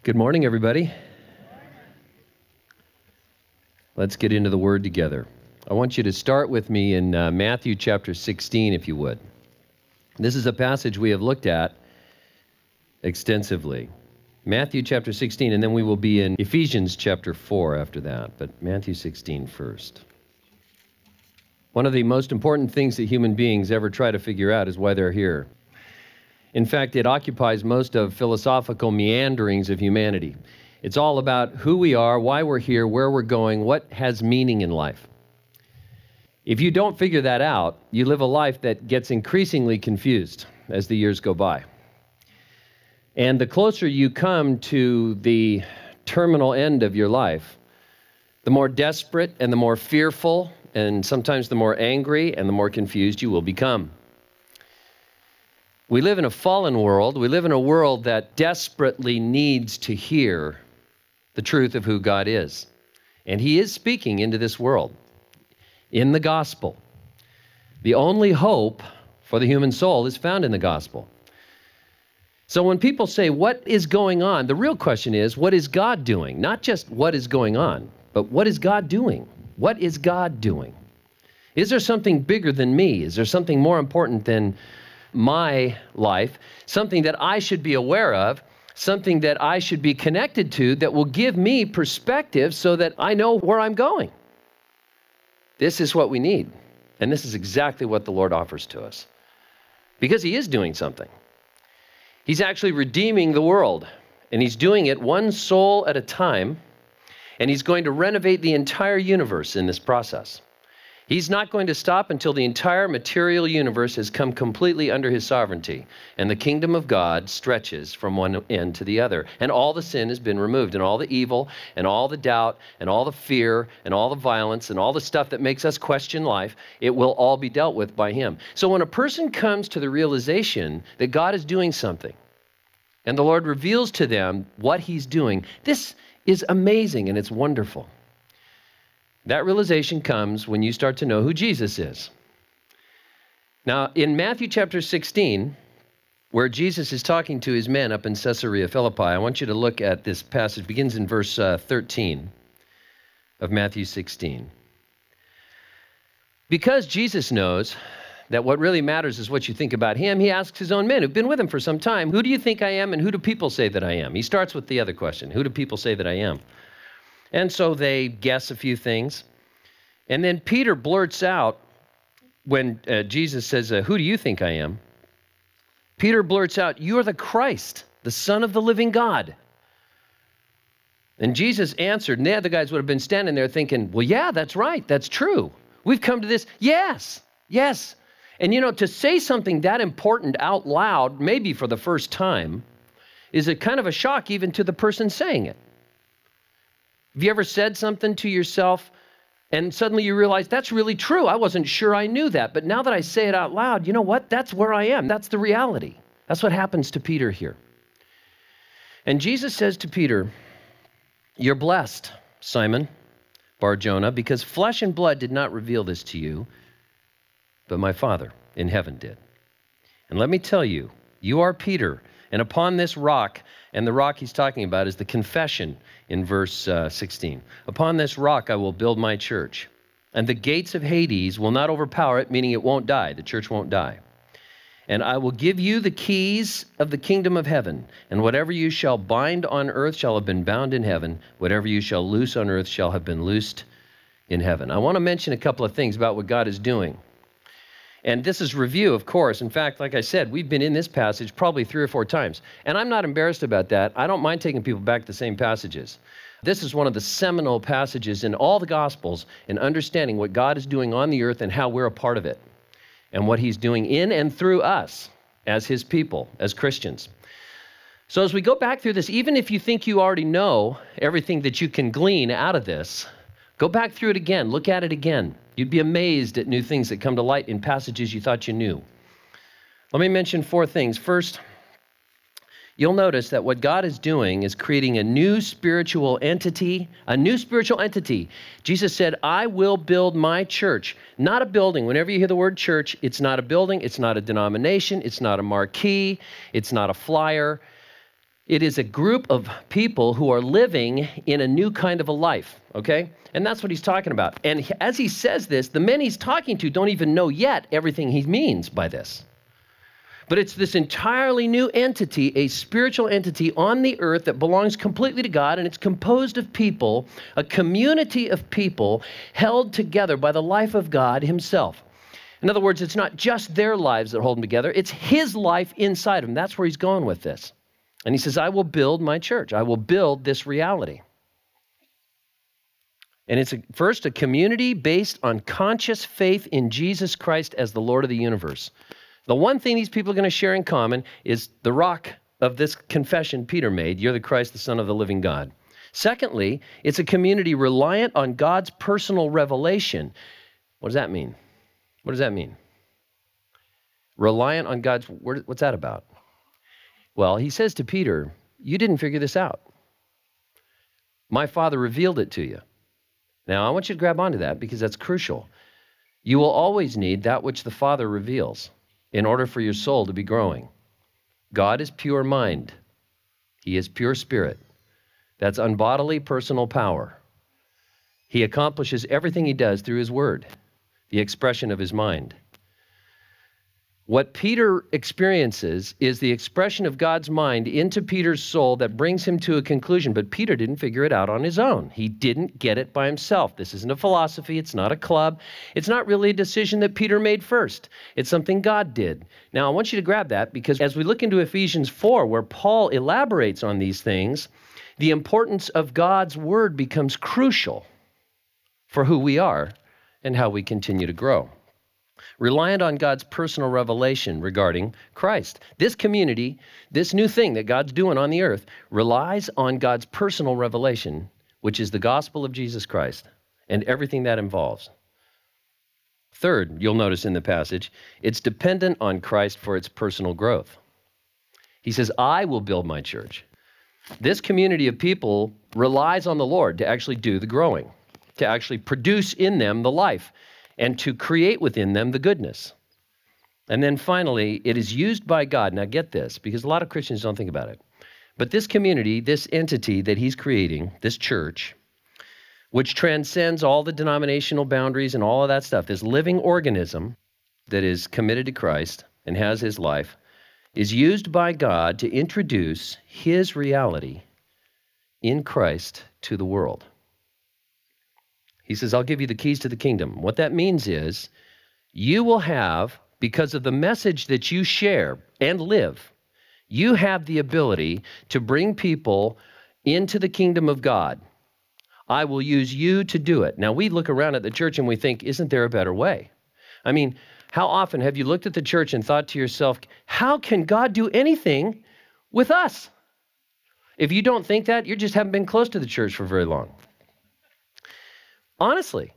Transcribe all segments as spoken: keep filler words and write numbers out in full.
Good morning, everybody. Let's get into the Word together. I want you to start with me in uh, Matthew chapter sixteen, if you would. This is a passage we have looked at extensively. Matthew chapter sixteen, and then we will be in Ephesians chapter four after that, but Matthew sixteen first. One of the most important things that human beings ever try to figure out is why they're here. In fact, it occupies most of philosophical meanderings of humanity. It's all about who we are, why we're here, where we're going, what has meaning in life. If you don't figure that out, you live a life that gets increasingly confused as the years go by. And the closer you come to the terminal end of your life, the more desperate and the more fearful and sometimes the more angry and the more confused you will become. We live in a fallen world. We live in a world that desperately needs to hear the truth of who God is. And He is speaking into this world in the gospel. The only hope for the human soul is found in the gospel. So when people say, what is going on? The real question is, what is God doing? Not just what is going on, but what is God doing? What is God doing? Is there something bigger than me? Is there something more important than my life, something that I should be aware of, something that I should be connected to that will give me perspective so that I know where I'm going? This is what we need. And this is exactly what the Lord offers to us. Because He is doing something. He's actually redeeming the world. And He's doing it one soul at a time. And He's going to renovate the entire universe in this process. He's not going to stop until the entire material universe has come completely under His sovereignty, and the kingdom of God stretches from one end to the other, and all the sin has been removed, and all the evil, and all the doubt, and all the fear, and all the violence, and all the stuff that makes us question life, it will all be dealt with by Him. So when a person comes to the realization that God is doing something, and the Lord reveals to them what He's doing, this is amazing and it's wonderful. That realization comes when you start to know who Jesus is. Now, in Matthew chapter sixteen, where Jesus is talking to His men up in Caesarea Philippi, I want you to look at this passage. It begins in verse uh, thirteen of Matthew sixteen. Because Jesus knows that what really matters is what you think about Him, He asks His own men who've been with Him for some time, who do you think I am and who do people say that I am? He starts with the other question, who do people say that I am? And so they guess a few things. And then Peter blurts out, when uh, Jesus says, uh, who do you think I am? Peter blurts out, you are the Christ, the Son of the living God. And Jesus answered, and the other guys would have been standing there thinking, well, yeah, that's right, that's true. We've come to this, yes, yes. And you know, to say something that important out loud, maybe for the first time, is a kind of a shock even to the person saying it. Have you ever said something to yourself and suddenly you realize that's really true? I wasn't sure I knew that, but now that I say it out loud, you know what? That's where I am. That's the reality. That's what happens to Peter here. And Jesus says to Peter, you're blessed, Simon Bar-Jonah, because flesh and blood did not reveal this to you, but my Father in heaven did. And let me tell you, you are Peter, and upon this rock, and the rock he's talking about is the confession in verse uh, sixteen. Upon this rock I will build my church, and the gates of Hades will not overpower it, meaning it won't die. The church won't die. And I will give you the keys of the kingdom of heaven, and whatever you shall bind on earth shall have been bound in heaven. Whatever you shall loose on earth shall have been loosed in heaven. I want to mention a couple of things about what God is doing. And this is review, of course. In fact, like I said, we've been in this passage probably three or four times. And I'm not embarrassed about that. I don't mind taking people back to the same passages. This is one of the seminal passages in all the Gospels in understanding what God is doing on the earth and how we're a part of it, and what He's doing in and through us as His people, as Christians. So as we go back through this, even if you think you already know everything that you can glean out of this, go back through it again, look at it again. You'd be amazed at new things that come to light in passages you thought you knew. Let me mention four things. First, you'll notice that what God is doing is creating a new spiritual entity, a new spiritual entity. Jesus said, I will build my church, not a building. Whenever you hear the word church, it's not a building, it's not a denomination, it's not a marquee, it's not a flyer. It is a group of people who are living in a new kind of a life, okay? And that's what he's talking about. And as he says this, the men he's talking to don't even know yet everything he means by this. But it's this entirely new entity, a spiritual entity on the earth that belongs completely to God, and it's composed of people, a community of people held together by the life of God himself. In other words, it's not just their lives that hold them together, it's his life inside them. That's where he's going with this. And he says, I will build my church. I will build this reality. And it's a, first a community based on conscious faith in Jesus Christ as the Lord of the universe. The one thing these people are going to share in common is the rock of this confession Peter made, you're the Christ, the Son of the living God. Secondly, it's a community reliant on God's personal revelation. What does that mean? What does that mean? Reliant on God's, what's that about? Well, he says to Peter, you didn't figure this out. My Father revealed it to you. Now, I want you to grab onto that because that's crucial. You will always need that which the Father reveals in order for your soul to be growing. God is pure mind. He is pure spirit. That's unbodily personal power. He accomplishes everything he does through his word, the expression of his mind. What Peter experiences is the expression of God's mind into Peter's soul that brings him to a conclusion, but Peter didn't figure it out on his own. He didn't get it by himself. This isn't a philosophy. It's not a club. It's not really a decision that Peter made first. It's something God did. Now, I want you to grab that because as we look into Ephesians four, where Paul elaborates on these things, the importance of God's word becomes crucial for who we are and how we continue to grow. Reliant on God's personal revelation regarding Christ. This community, this new thing that God's doing on the earth, relies on God's personal revelation, which is the gospel of Jesus Christ and everything that involves. Third, you'll notice in the passage, it's dependent on Christ for its personal growth. He says, I will build my church. This community of people relies on the Lord to actually do the growing, to actually produce in them the life, and to create within them the goodness. And then finally, it is used by God. Now get this, because a lot of Christians don't think about it. But this community, this entity that he's creating, this church, which transcends all the denominational boundaries and all of that stuff, this living organism that is committed to Christ and has his life, is used by God to introduce his reality in Christ to the world. He says, I'll give you the keys to the kingdom. What that means is you will have, because of the message that you share and live, you have the ability to bring people into the kingdom of God. I will use you to do it. Now, we look around at the church and we think, isn't there a better way? I mean, how often have you looked at the church and thought to yourself, how can God do anything with us? If you don't think that, you just haven't been close to the church for very long. Honestly,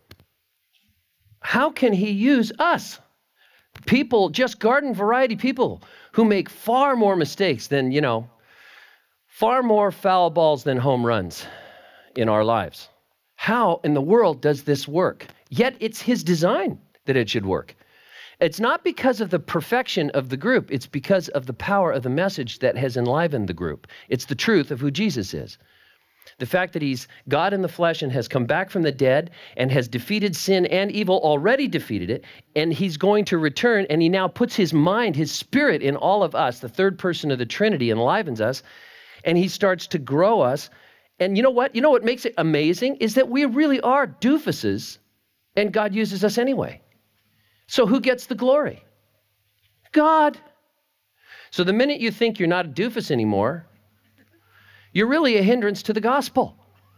how can he use us? People, just garden variety people who make far more mistakes than, you know, far more foul balls than home runs in our lives. How in the world does this work? Yet it's his design that it should work. It's not because of the perfection of the group. It's because of the power of the message that has enlivened the group. It's the truth of who Jesus is. The fact that he's God in the flesh and has come back from the dead and has defeated sin and evil, already defeated it, and he's going to return, and he now puts his mind, his spirit in all of us, the third person of the Trinity enlivens us, and he starts to grow us. And you know what? You know what makes it amazing is that we really are doofuses, and God uses us anyway. So who gets the glory? God. So the minute you think you're not a doofus anymore, you're really a hindrance to the gospel.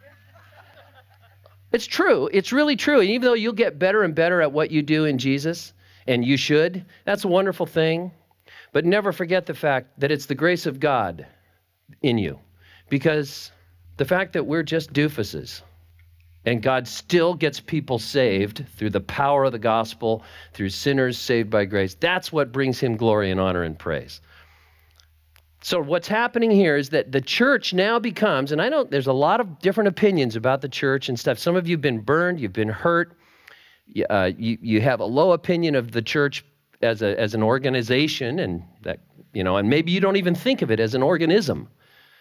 It's true. It's really true. And even though you'll get better and better at what you do in Jesus, and you should, that's a wonderful thing. But never forget the fact that it's the grace of God in you. Because the fact that we're just doofuses, and God still gets people saved through the power of the gospel, through sinners saved by grace, that's what brings him glory and honor and praise. So what's happening here is that the church now becomes, and I know there's a lot of different opinions about the church and stuff. Some of you have been burned, you've been hurt, uh, you, you have a low opinion of the church as a as an organization, and that, you know, and maybe you don't even think of it as an organism.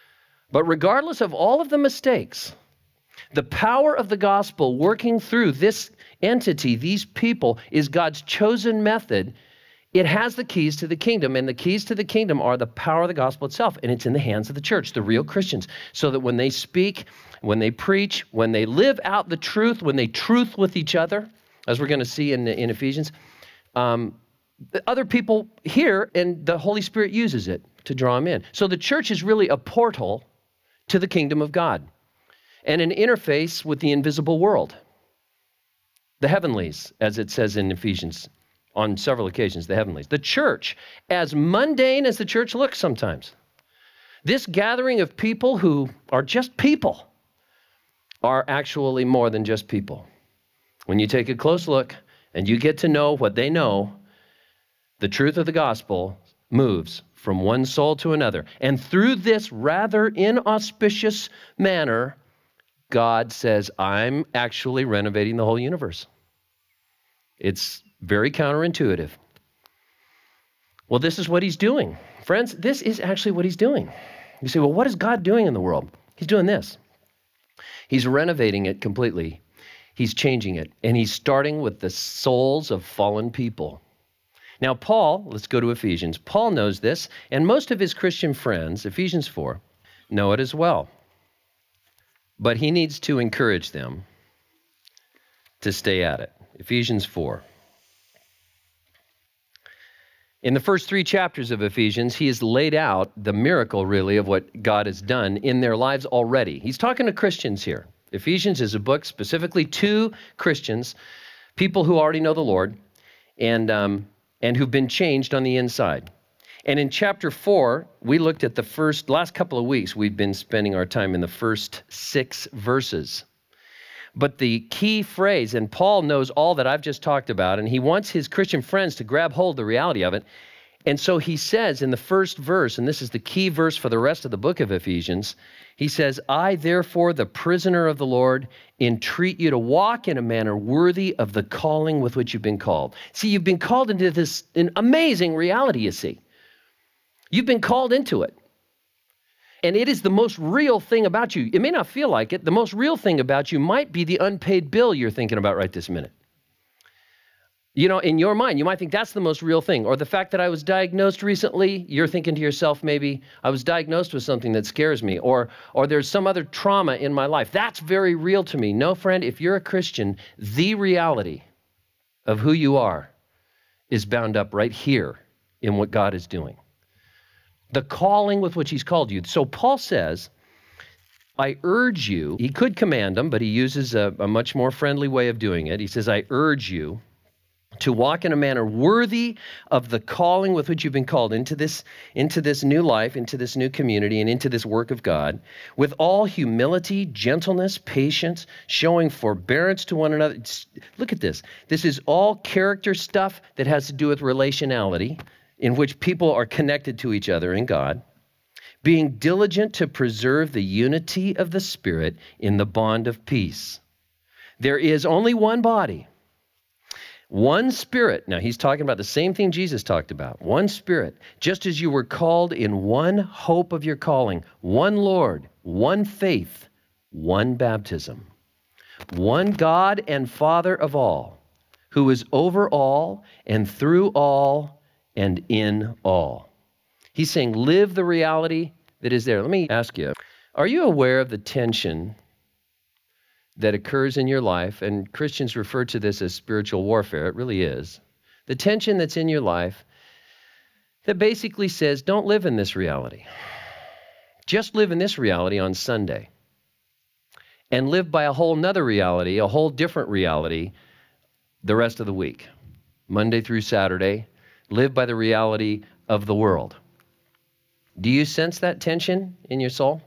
But regardless of all of the mistakes, the power of the gospel working through this entity, these people, is God's chosen method. It has the keys to the kingdom, and the keys to the kingdom are the power of the gospel itself, and it's in the hands of the church, the real Christians, so that when they speak, when they preach, when they live out the truth, when they truth with each other, as we're going to see in, in Ephesians, um, other people hear, and the Holy Spirit uses it to draw them in. So the church is really a portal to the kingdom of God and an interface with the invisible world, the heavenlies, as it says in Ephesians on several occasions, the heavenlies. The church, as mundane as the church looks sometimes, this gathering of people who are just people are actually more than just people. When you take a close look and you get to know what they know, the truth of the gospel moves from one soul to another. And through this rather inauspicious manner, God says, I'm actually renovating the whole universe. It's very counterintuitive. Well, this is what he's doing. Friends, this is actually what he's doing. You say, well, what is God doing in the world? He's doing this. He's renovating it completely. He's changing it. And he's starting with the souls of fallen people. Now, Paul, let's go to Ephesians. Paul knows this, and most of his Christian friends, Ephesians four, know it as well. But he needs to encourage them to stay at it. Ephesians four. In the first three chapters of Ephesians, he has laid out the miracle, really, of what God has done in their lives already. He's talking to Christians here. Ephesians is a book specifically to Christians, people who already know the Lord, and um, and who've been changed on the inside. And in chapter four, we looked at the first, last couple of weeks, we've been spending our time in the first six verses. But the key phrase, and Paul knows all that I've just talked about, and he wants his Christian friends to grab hold of the reality of it. And so he says in the first verse, and this is the key verse for the rest of the book of Ephesians, he says, I, therefore, the prisoner of the Lord, entreat you to walk in a manner worthy of the calling with which you've been called. See, you've been called into this an amazing reality, you see. You've been called into it. And it is the most real thing about you. It may not feel like it. The most real thing about you might be the unpaid bill you're thinking about right this minute. You know, in your mind, you might think that's the most real thing. Or the fact that I was diagnosed recently, you're thinking to yourself, maybe, I was diagnosed with something that scares me. Or, or there's some other trauma in my life. That's very real to me. No, friend, if you're a Christian, the reality of who you are is bound up right here in what God is doing. The calling with which he's called you. So Paul says, I urge you, he could command them, but he uses a, a much more friendly way of doing it. He says, I urge you to walk in a manner worthy of the calling with which you've been called into this, into this new life, into this new community, and into this work of God, with all humility, gentleness, patience, showing forbearance to one another. It's, look at this. This is all character stuff that has to do with relationality, in which people are connected to each other in God, being diligent to preserve the unity of the Spirit in the bond of peace. There is only one body, one Spirit. Now, he's talking about the same thing Jesus talked about, one Spirit, just as you were called in one hope of your calling, one Lord, one faith, one baptism, one God and Father of all, who is over all and through all and in all. He's saying, live the reality that is there. Let me ask you, are you aware of the tension that occurs in your life? And Christians refer to this as spiritual warfare. It really is. The tension that's in your life that basically says, don't live in this reality. Just live in this reality on Sunday. And live by a whole nother reality, a whole different reality, the rest of the week. Monday through Saturday. Live by the reality of the world. Do you sense that tension in your soul?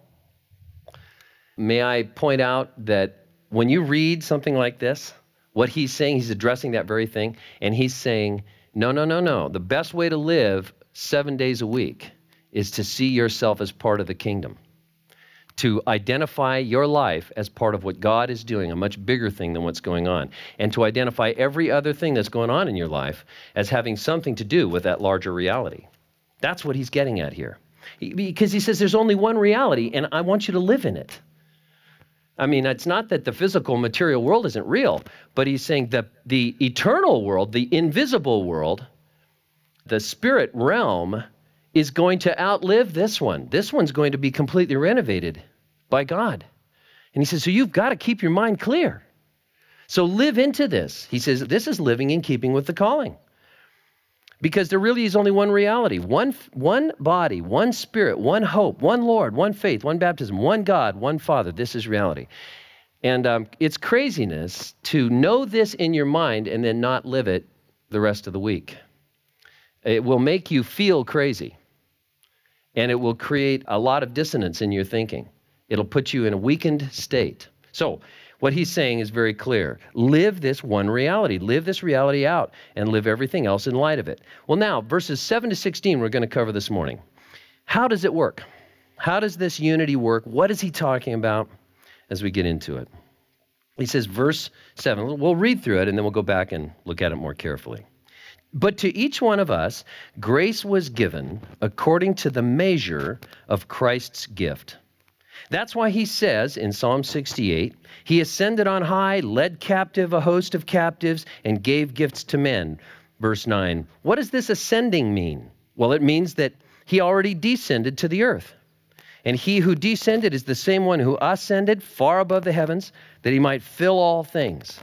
May I point out that when you read something like this, what he's saying, he's addressing that very thing, and he's saying, no, no, no, no. The best way to live seven days a week is to see yourself as part of the kingdom, to identify your life as part of what God is doing, a much bigger thing than what's going on, and to identify every other thing that's going on in your life as having something to do with that larger reality. That's what he's getting at here. Because he says there's only one reality, and I want you to live in it. I mean, it's not that the physical material world isn't real, but he's saying that the eternal world, the invisible world, the spirit realm is going to outlive this one. This one's going to be completely renovated by God. And he says, so you've got to keep your mind clear. So live into this. He says, this is living in keeping with the calling. Because there really is only one reality, one, one body, one spirit, one hope, one Lord, one faith, one baptism, one God, one Father. This is reality. And um, it's craziness to know this in your mind and then not live it the rest of the week. It will make you feel crazy. And it will create a lot of dissonance in your thinking. It'll put you in a weakened state. So what he's saying is very clear. Live this one reality. Live this reality out and live everything else in light of it. Well, now, verses seven to sixteen we're going to cover this morning. How does it work? How does this unity work? What is he talking about as we get into it? He says, verse seven, we'll read through it and then we'll go back and look at it more carefully. But to each one of us, grace was given according to the measure of Christ's gift. That's why he says in Psalm sixty-eight, he ascended on high, led captive a host of captives, and gave gifts to men. Verse nine, what does this ascending mean? Well, it means that he already descended to the earth. And he who descended is the same one who ascended far above the heavens, that he might fill all things.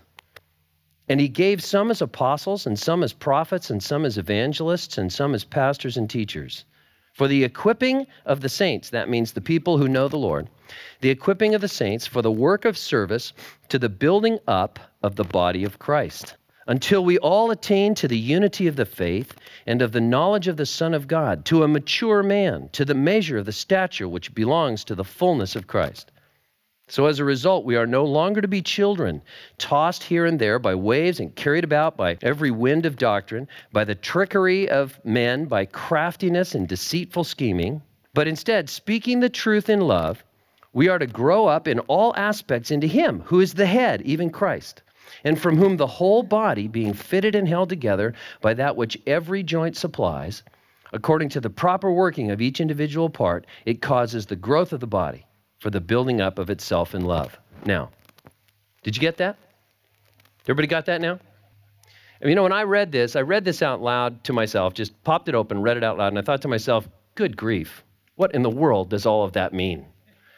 And he gave some as apostles, and some as prophets, and some as evangelists, and some as pastors and teachers. For the equipping of the saints, that means the people who know the Lord, the equipping of the saints for the work of service to the building up of the body of Christ, until we all attain to the unity of the faith and of the knowledge of the Son of God, to a mature man, to the measure of the stature which belongs to the fullness of Christ. So as a result, we are no longer to be children, tossed here and there by waves and carried about by every wind of doctrine, by the trickery of men, by craftiness and deceitful scheming, but instead, speaking the truth in love, we are to grow up in all aspects into him, who is the head, even Christ, and from whom the whole body, being fitted and held together by that which every joint supplies, according to the proper working of each individual part, it causes the growth of the body for the building up of itself in love. Now, did you get that? Everybody got that now? And you know, when I read this, I read this out loud to myself, just popped it open, read it out loud, and I thought to myself, good grief, what in the world does all of that mean?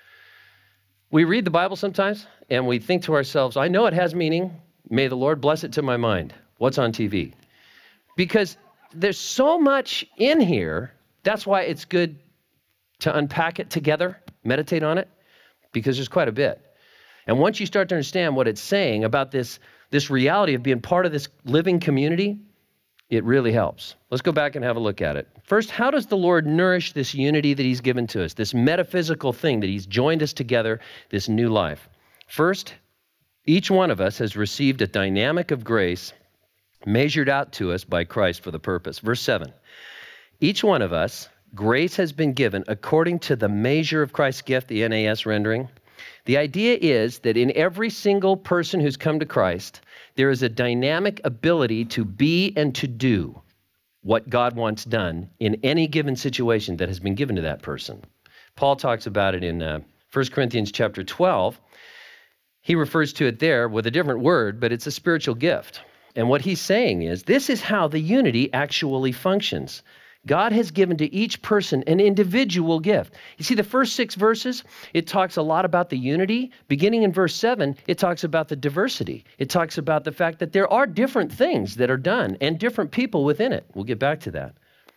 We read the Bible sometimes, and we think to ourselves, I know it has meaning. May the Lord bless it to my mind. What's on T V? Because there's so much in here, that's why it's good to unpack it together, meditate on it, because there's quite a bit. And once you start to understand what it's saying about this, this reality of being part of this living community, it really helps. Let's go back and have a look at it. First, how does the Lord nourish this unity that he's given to us, this metaphysical thing that he's joined us together, this new life? First, each one of us has received a dynamic of grace measured out to us by Christ for the purpose. Verse seven, each one of us, grace has been given according to the measure of Christ's gift, the N A S rendering. The idea is that in every single person who's come to Christ, there is a dynamic ability to be and to do what God wants done in any given situation that has been given to that person. Paul talks about it in uh, First Corinthians chapter twelve. He refers to it there with a different word, but it's a spiritual gift. And what he's saying is, this is how the unity actually functions. God has given to each person an individual gift. You see, the first six verses, it talks a lot about the unity. Beginning in verse seven, it talks about the diversity. It talks about the fact that there are different things that are done and different people within it. We'll get back to that.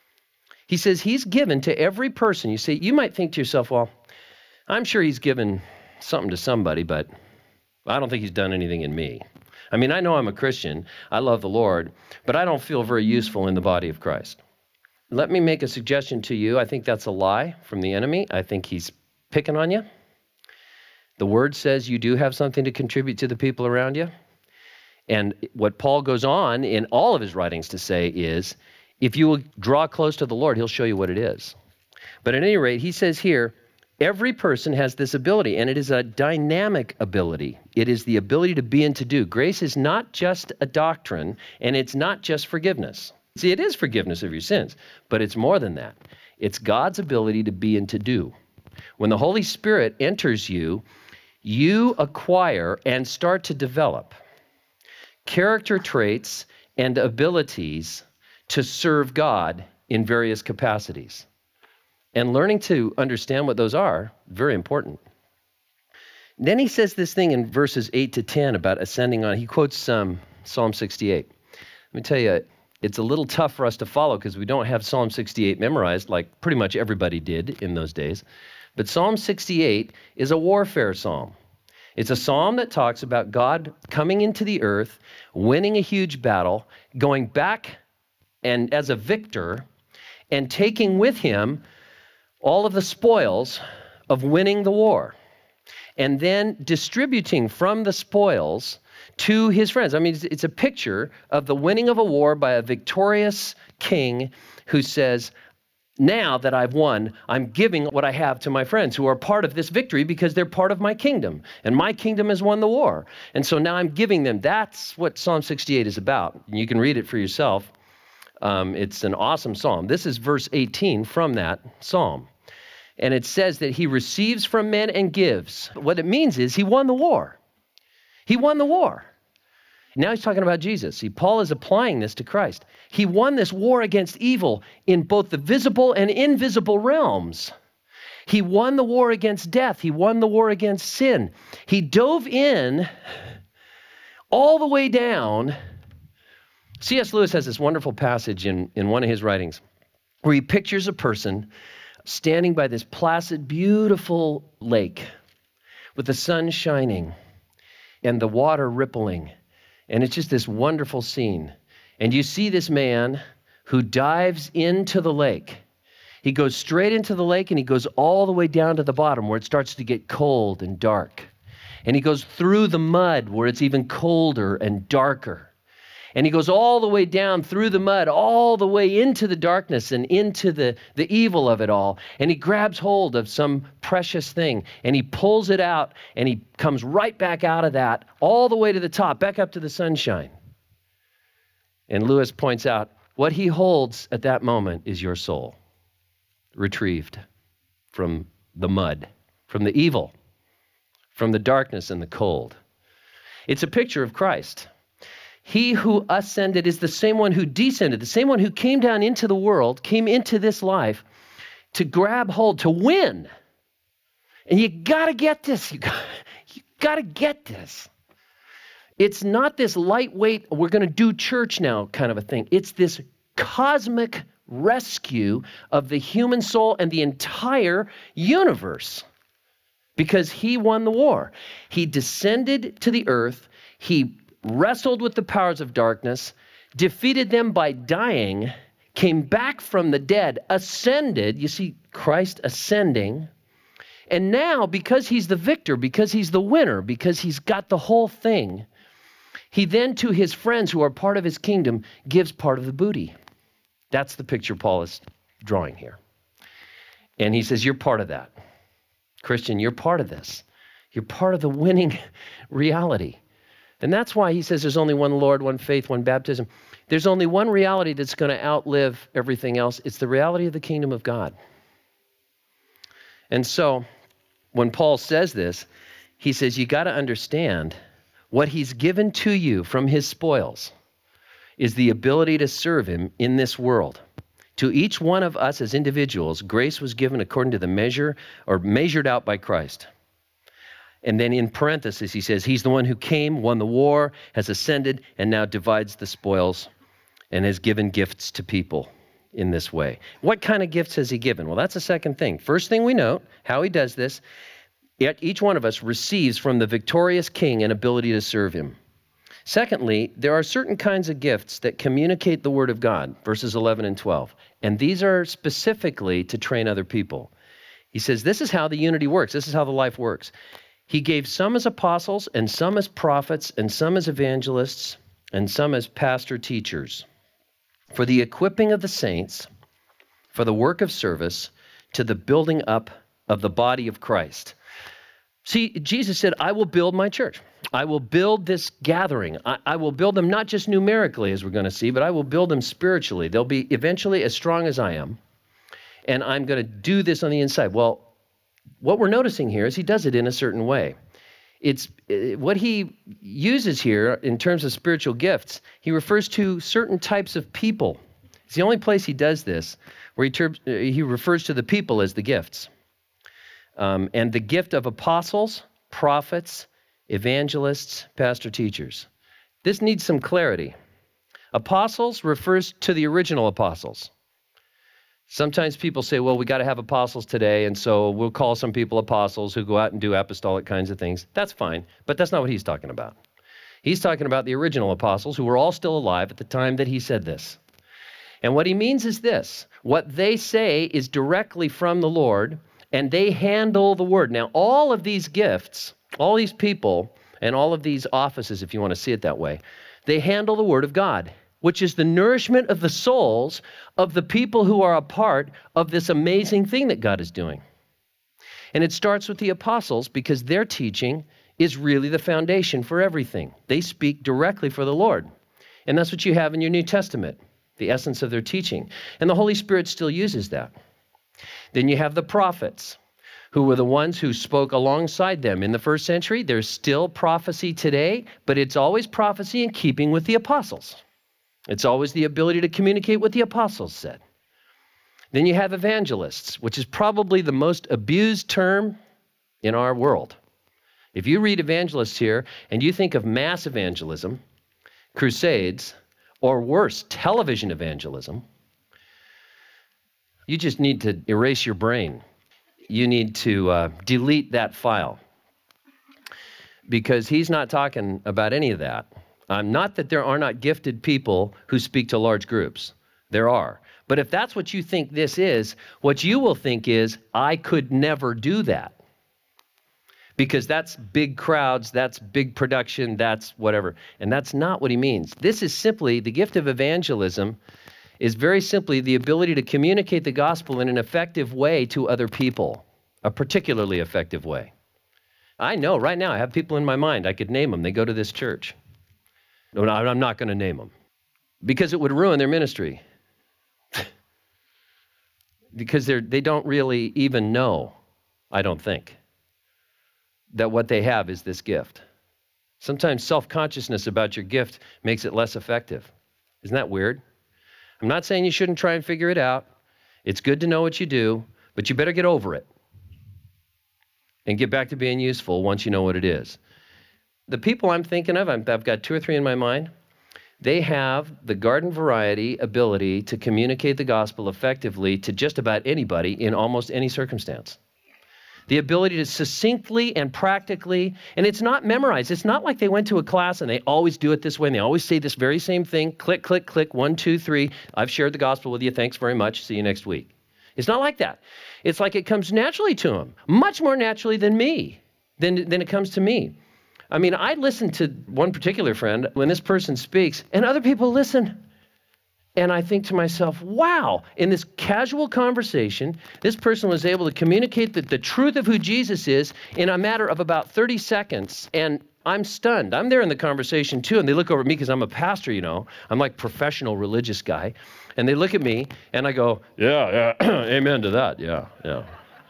He says he's given to every person. You see, you might think to yourself, well, I'm sure he's given something to somebody, but I don't think he's done anything in me. I mean, I know I'm a Christian. I love the Lord, but I don't feel very useful in the body of Christ. Let me make a suggestion to you. I think that's a lie from the enemy. I think he's picking on you. The word says you do have something to contribute to the people around you. And what Paul goes on in all of his writings to say is, if you will draw close to the Lord, he'll show you what it is. But at any rate, he says here, every person has this ability, and it is a dynamic ability. It is the ability to be and to do. Grace is not just a doctrine, and it's not just forgiveness. See, it is forgiveness of your sins, but it's more than that. It's God's ability to be and to do. When the Holy Spirit enters you, you acquire and start to develop character traits and abilities to serve God in various capacities. And learning to understand what those are, very important. Then he says this thing in verses eight to ten about ascending on. He quotes um, Psalm sixty-eight. Let me tell you, it's a little tough for us to follow because we don't have Psalm sixty-eight memorized like pretty much everybody did in those days. But Psalm sixty-eight is a warfare psalm. It's a psalm that talks about God coming into the earth, winning a huge battle, going back and as a victor, and taking with him all of the spoils of winning the war, and then distributing from the spoils to his friends. I mean, it's, it's a picture of the winning of a war by a victorious king who says, now that I've won, I'm giving what I have to my friends who are part of this victory because they're part of my kingdom, and my kingdom has won the war. And so now I'm giving them. That's what Psalm sixty-eight is about. You can read it for yourself. Um, it's an awesome psalm. This is verse eighteen from that psalm. And it says that he receives from men and gives. What it means is he won the war. He won the war. Now he's talking about Jesus. See, Paul is applying this to Christ. He won this war against evil in both the visible and invisible realms. He won the war against death. He won the war against sin. He dove in all the way down. C S Lewis has this wonderful passage in, in one of his writings where he pictures a person standing by this placid, beautiful lake with the sun shining and the water rippling. And it's just this wonderful scene. And you see this man who dives into the lake. He goes straight into the lake and he goes all the way down to the bottom where it starts to get cold and dark. And he goes through the mud where it's even colder and darker. And he goes all the way down through the mud, all the way into the darkness and into the, the evil of it all. And he grabs hold of some precious thing and he pulls it out and he comes right back out of that, all the way to the top, back up to the sunshine. And Lewis points out, what he holds at that moment is your soul, retrieved from the mud, from the evil, from the darkness and the cold. It's a picture of Christ. He who ascended is the same one who descended, the same one who came down into the world, came into this life to grab hold, to win. And you got to get this. You got, you got to get this. It's not this lightweight, we're going to do church now kind of a thing. It's this cosmic rescue of the human soul and the entire universe because he won the war. He descended to the earth. He wrestled with the powers of darkness, defeated them by dying, came back from the dead, ascended. You see Christ ascending. And now, because he's the victor, because he's the winner, because he's got the whole thing, he then to his friends who are part of his kingdom gives part of the booty. That's the picture Paul is drawing here. And he says, you're part of that. Christian, you're part of this. You're part of the winning reality. And that's why he says there's only one Lord, one faith, one baptism. There's only one reality that's going to outlive everything else. It's the reality of the kingdom of God. And so when Paul says this, he says you got to understand what he's given to you from his spoils is the ability to serve him in this world. To each one of us as individuals, grace was given according to the measure or measured out by Christ. And then in parentheses, he says, he's the one who came, won the war, has ascended, and now divides the spoils and has given gifts to people in this way. What kind of gifts has he given? Well, that's the second thing. First thing we note, how he does this, each one of us receives from the victorious king an ability to serve him. Secondly, there are certain kinds of gifts that communicate the word of God, verses eleven and twelve. And these are specifically to train other people. He says, this is how the unity works. This is how the life works. He gave some as apostles, and some as prophets, and some as evangelists, and some as pastor teachers, for the equipping of the saints, for the work of service, to the building up of the body of Christ. See, Jesus said, I will build my church. I will build this gathering. I, I will build them not just numerically, as we're going to see, but I will build them spiritually. They'll be eventually as strong as I am. and I'm going to do this on the inside. Well, what we're noticing here is he does it in a certain way. It's uh, what he uses here in terms of spiritual gifts. He refers to certain types of people. It's the only place he does this where he, ter- uh, he refers to the people as the gifts. Um, and the gift of apostles, prophets, evangelists, pastor, teachers. This needs some clarity. Apostles refers to the original apostles. Sometimes people say, well, we got to have apostles today, and so we'll call some people apostles who go out and do apostolic kinds of things. That's fine, but that's not what he's talking about. He's talking about the original apostles who were all still alive at the time that he said this. And what he means is this: what they say is directly from the Lord, and they handle the word. Now, all of these gifts, all these people, and all of these offices, if you want to see it that way, they handle the word of God, which is the nourishment of the souls of the people who are a part of this amazing thing that God is doing. And it starts with the apostles because their teaching is really the foundation for everything. They speak directly for the Lord. And that's what you have in your New Testament, the essence of their teaching. And the Holy Spirit still uses that. Then you have the prophets, who were the ones who spoke alongside them in the first century. There's still prophecy today, but it's always prophecy in keeping with the apostles. It's always the ability to communicate what the apostles said. Then you have evangelists, which is probably the most abused term in our world. If you read evangelists here and you think of mass evangelism, crusades, or worse, television evangelism, you just need to erase your brain. You need to uh, delete that file, because he's not talking about any of that. Um, not that there are not gifted people who speak to large groups. There are. But if that's what you think this is, what you will think is, I could never do that. Because that's big crowds, that's big production, that's whatever. And that's not what he means. This is simply, the gift of evangelism is very simply the ability to communicate the gospel in an effective way to other people, a particularly effective way. I know right now, I have people in my mind, I could name them, they go to this church. No, I'm not going to name them because it would ruin their ministry. Because they're, they don't really even know, I don't think, that what they have is this gift. Sometimes self-consciousness about your gift makes it less effective. Isn't that weird? I'm not saying you shouldn't try and figure it out. It's good to know what you do, but you better get over it and get back to being useful once you know what it is. The people I'm thinking of, I'm, I've got two or three in my mind, they have the garden variety ability to communicate the gospel effectively to just about anybody in almost any circumstance. The ability to succinctly and practically, and it's not memorized. It's not like they went to a class and they always do it this way and they always say this very same thing, click, click, click, one, two, three. I've shared the gospel with you. Thanks very much. See you next week. It's not like that. It's like it comes naturally to them, much more naturally than me, than, than it comes to me. I mean, I listen to one particular friend when this person speaks, and other people listen. And I think to myself, wow, in this casual conversation, this person was able to communicate the, the truth of who Jesus is in a matter of about thirty seconds. And I'm stunned. I'm there in the conversation too. And they look over at me because I'm a pastor, you know. I'm like professional religious guy. And they look at me and I go, yeah, yeah, amen to that. Yeah, yeah.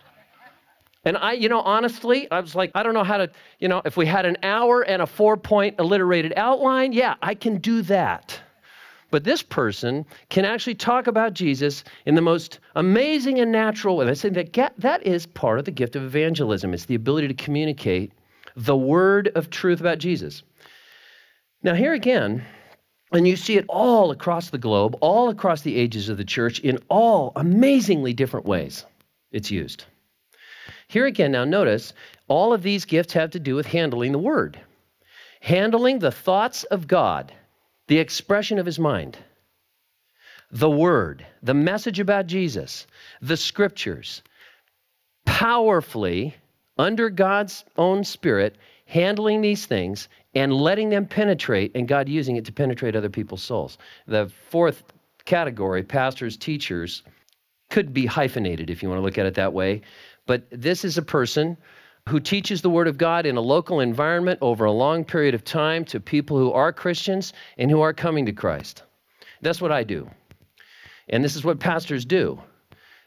And I, you know, honestly, I was like, I don't know how to, you know, if we had an hour and a four-point alliterated outline, yeah, I can do that. But this person can actually talk about Jesus in the most amazing and natural way. I say that that is part of the gift of evangelism. It's the ability to communicate the word of truth about Jesus. Now here again, and you see it all across the globe, all across the ages of the church, in all amazingly different ways it's used. Here again, now notice, all of these gifts have to do with handling the word, handling the thoughts of God, the expression of his mind, the word, the message about Jesus, the scriptures, powerfully, under God's own spirit, handling these things and letting them penetrate, and God using it to penetrate other people's souls. The fourth category, pastors, teachers, could be hyphenated if you want to look at it that way. But this is a person who teaches the word of God in a local environment over a long period of time to people who are Christians and who are coming to Christ. That's what I do. And this is what pastors do.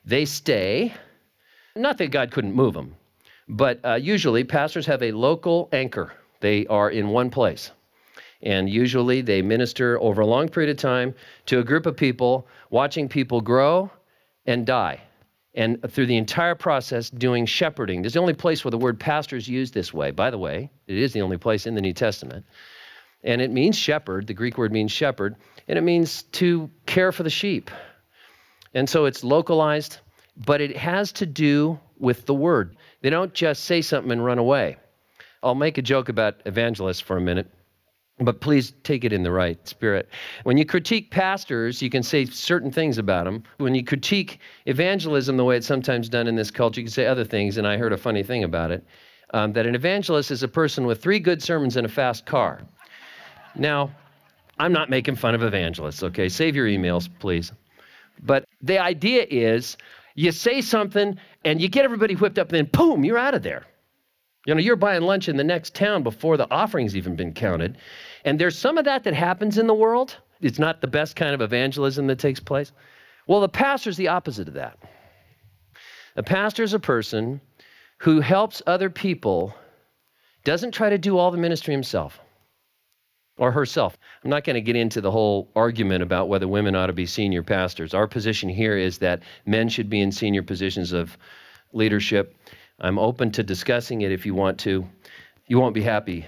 They stay. Not that God couldn't move them, but uh, usually pastors have a local anchor. They are in one place. And usually they minister over a long period of time to a group of people, watching people grow and die. And through the entire process, doing shepherding. There's the only place where the word pastor is used this way. By the way, it is the only place in the New Testament. And it means shepherd. The Greek word means shepherd. And it means to care for the sheep. And so it's localized, but it has to do with the word. They don't just say something and run away. I'll make a joke about evangelists for a minute, but please take it in the right spirit. When you critique pastors, you can say certain things about them. When you critique evangelism the way it's sometimes done in this culture, you can say other things, and I heard a funny thing about it, um, that an evangelist is a person with three good sermons and a fast car. Now, I'm not making fun of evangelists, okay? Save your emails, please. But the idea is you say something and you get everybody whipped up and then boom, you're out of there. You know, you're buying lunch in the next town before the offering's even been counted. And there's some of that that happens in the world. It's not the best kind of evangelism that takes place. Well, the pastor's the opposite of that. A pastor is a person who helps other people, doesn't try to do all the ministry himself. Or herself. I'm not going to get into the whole argument about whether women ought to be senior pastors. Our position here is that men should be in senior positions of leadership. I'm open to discussing it if you want to. You won't be happy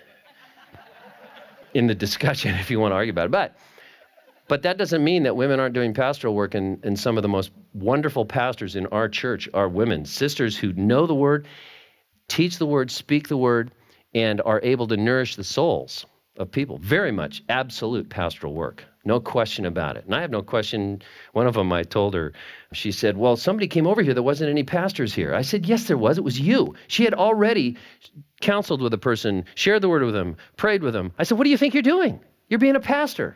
in the discussion if you want to argue about it. But, but that doesn't mean that women aren't doing pastoral work, and, and some of the most wonderful pastors in our church are women, sisters who know the word, teach the word, speak the word, and are able to nourish the souls of people. Very much absolute pastoral work. No question about it. And I have no question. One of them, I told her, she said, well, somebody came over here. There wasn't any pastors here. I said, yes, there was. It was you. She had already counseled with a person, shared the word with them, prayed with them. I said, what do you think you're doing? You're being a pastor.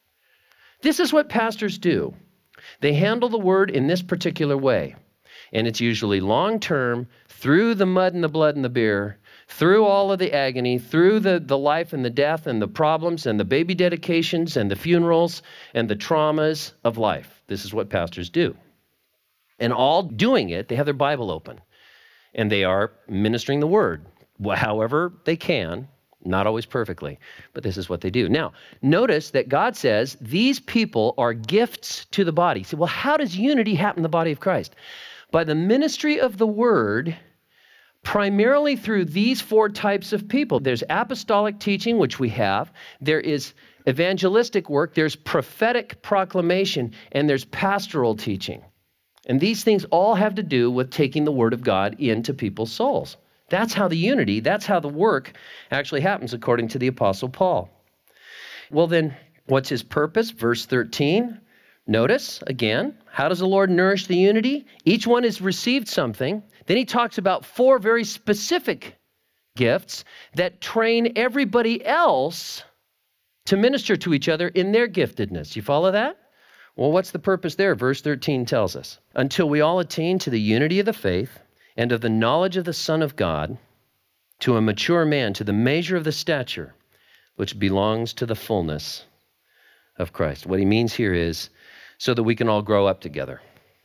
This is what pastors do. They handle the word in this particular way. And it's usually long-term, through the mud and the blood and the beer, through all of the agony, through the, the life and the death and the problems and the baby dedications and the funerals and the traumas of life. This is what pastors do. And all doing it, they have their Bible open. And they are ministering the word, however they can, not always perfectly, but this is what they do. Now, notice that God says these people are gifts to the body. You say, well, how does unity happen in the body of Christ? By the ministry of the word, primarily through these four types of people. There's apostolic teaching, which we have. There is evangelistic work. There's prophetic proclamation. And there's pastoral teaching. And these things all have to do with taking the word of God into people's souls. That's how the unity, that's how the work actually happens, according to the Apostle Paul. Well then, what's his purpose? Verse thirteen. Notice, again, how does the Lord nourish the unity? Each one has received something. Then he talks about four very specific gifts that train everybody else to minister to each other in their giftedness. You follow that? Well, what's the purpose there? Verse thirteen tells us, until we all attain to the unity of the faith and of the knowledge of the Son of God, to a mature man, to the measure of the stature which belongs to the fullness of Christ. What he means here is so that we can all grow up together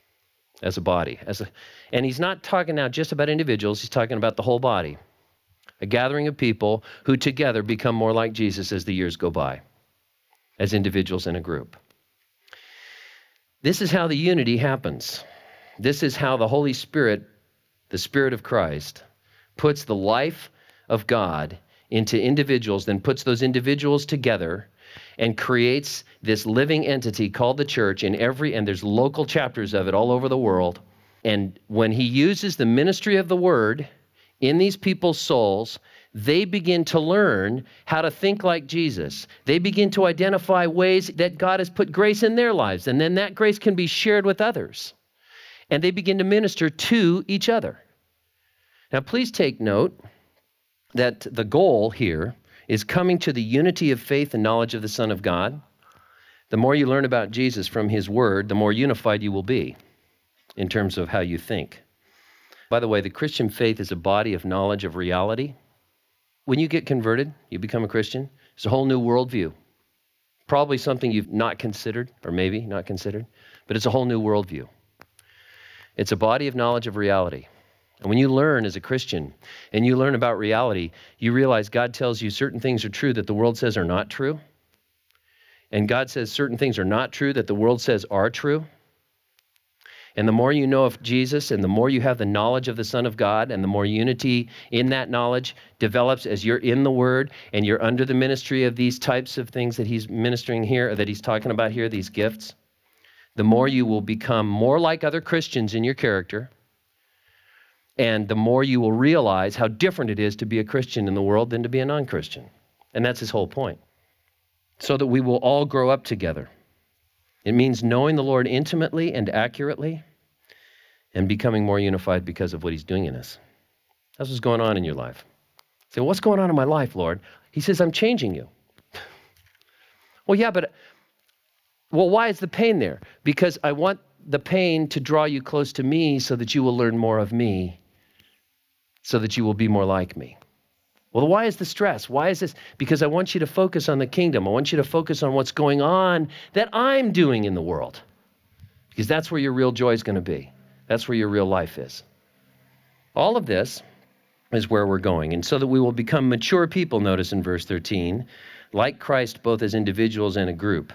as a body. As a, and he's not talking now just about individuals. He's talking about the whole body, a gathering of people who together become more like Jesus as the years go by, as individuals in a group. This is how the unity happens. This is how the Holy Spirit, the Spirit of Christ, puts the life of God into individuals, then puts those individuals together and creates this living entity called the church in every, and there's local chapters of it all over the world. And when he uses the ministry of the word in these people's souls, they begin to learn how to think like Jesus. They begin to identify ways that God has put grace in their lives, and then that grace can be shared with others. And they begin to minister to each other. Now, please take note that the goal here is coming to the unity of faith and knowledge of the Son of God. The more you learn about Jesus from his word, the more unified you will be in terms of how you think. By the way, the Christian faith is a body of knowledge of reality. When you get converted, you become a Christian, it's a whole new worldview. Probably something you've not considered, or maybe not considered, but it's a whole new worldview. It's a body of knowledge of reality. And when you learn as a Christian and you learn about reality, you realize God tells you certain things are true that the world says are not true. And God says certain things are not true that the world says are true. And the more you know of Jesus and the more you have the knowledge of the Son of God and the more unity in that knowledge develops as you're in the Word and you're under the ministry of these types of things that he's ministering here, or that he's talking about here, these gifts, the more you will become more like other Christians in your character, and the more you will realize how different it is to be a Christian in the world than to be a non-Christian. And that's his whole point. So that we will all grow up together. It means knowing the Lord intimately and accurately and becoming more unified because of what he's doing in us. That's what's going on in your life. You say, what's going on in my life, Lord? He says, I'm changing you. Well, yeah, but, well, why is the pain there? Because I want the pain to draw you close to me so that you will learn more of me, so that you will be more like me. Well, why is the stress? Why is this? Because I want you to focus on the kingdom. I want you to focus on what's going on that I'm doing in the world. Because that's where your real joy is going to be. That's where your real life is. All of this is where we're going. And so that we will become mature people, notice in verse thirteen, like Christ both as individuals and a group.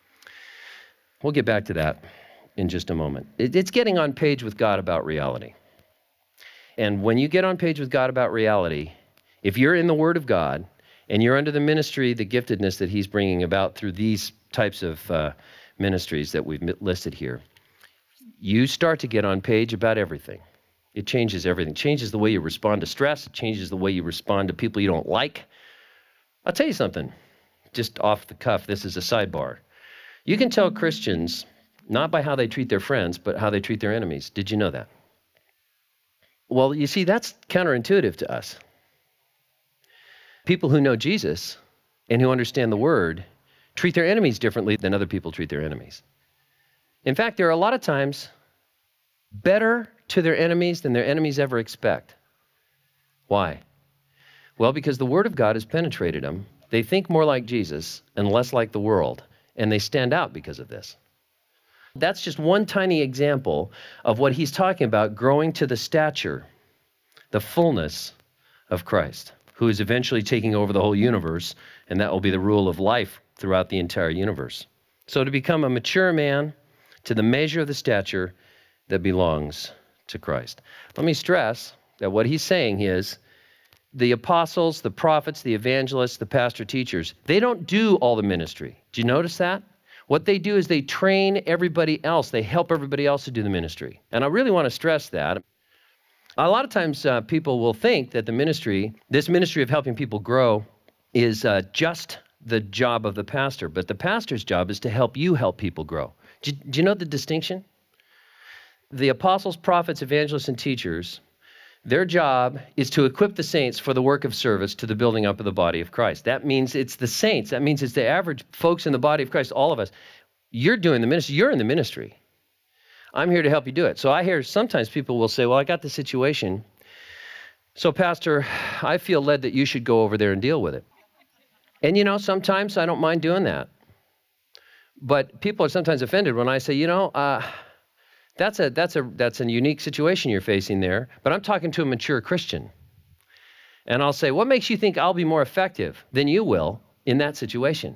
We'll get back to that in just a moment. It's getting on page with God about reality. And when you get on page with God about reality, if you're in the Word of God and you're under the ministry, the giftedness that he's bringing about through these types of uh, ministries that we've listed here, you start to get on page about everything. It changes everything. It changes the way you respond to stress. It changes the way you respond to people you don't like. I'll tell you something, just off the cuff, this is a sidebar. You can tell Christians not by how they treat their friends, but how they treat their enemies. Did you know that? Well, you see, that's counterintuitive to us. People who know Jesus and who understand the Word treat their enemies differently than other people treat their enemies. In fact, there are a lot of times better to their enemies than their enemies ever expect. Why? Well, because the Word of God has penetrated them. They think more like Jesus and less like the world, and they stand out because of this. That's just one tiny example of what he's talking about, growing to the stature, the fullness of Christ, who is eventually taking over the whole universe, and that will be the rule of life throughout the entire universe. So to become a mature man to the measure of the stature that belongs to Christ. Let me stress that what he's saying is the apostles, the prophets, the evangelists, the pastor teachers, they don't do all the ministry. Do you notice that? What they do is they train everybody else. They help everybody else to do the ministry. And I really want to stress that. A lot of times uh, people will think that the ministry, this ministry of helping people grow, is uh, just the job of the pastor. But the pastor's job is to help you help people grow. Do, do you know the distinction? The apostles, prophets, evangelists, and teachers, their job is to equip the saints for the work of service to the building up of the body of Christ. That means it's the saints. That means it's the average folks in the body of Christ, all of us. You're doing the ministry. You're in the ministry. I'm here to help you do it. So I hear sometimes people will say, well, I got the situation. So, Pastor, I feel led that you should go over there and deal with it. And, you know, sometimes I don't mind doing that. But people are sometimes offended when I say, you know, uh, That's a that's a that's a unique situation you're facing there, but I'm talking to a mature Christian. And I'll say, what makes you think I'll be more effective than you will in that situation?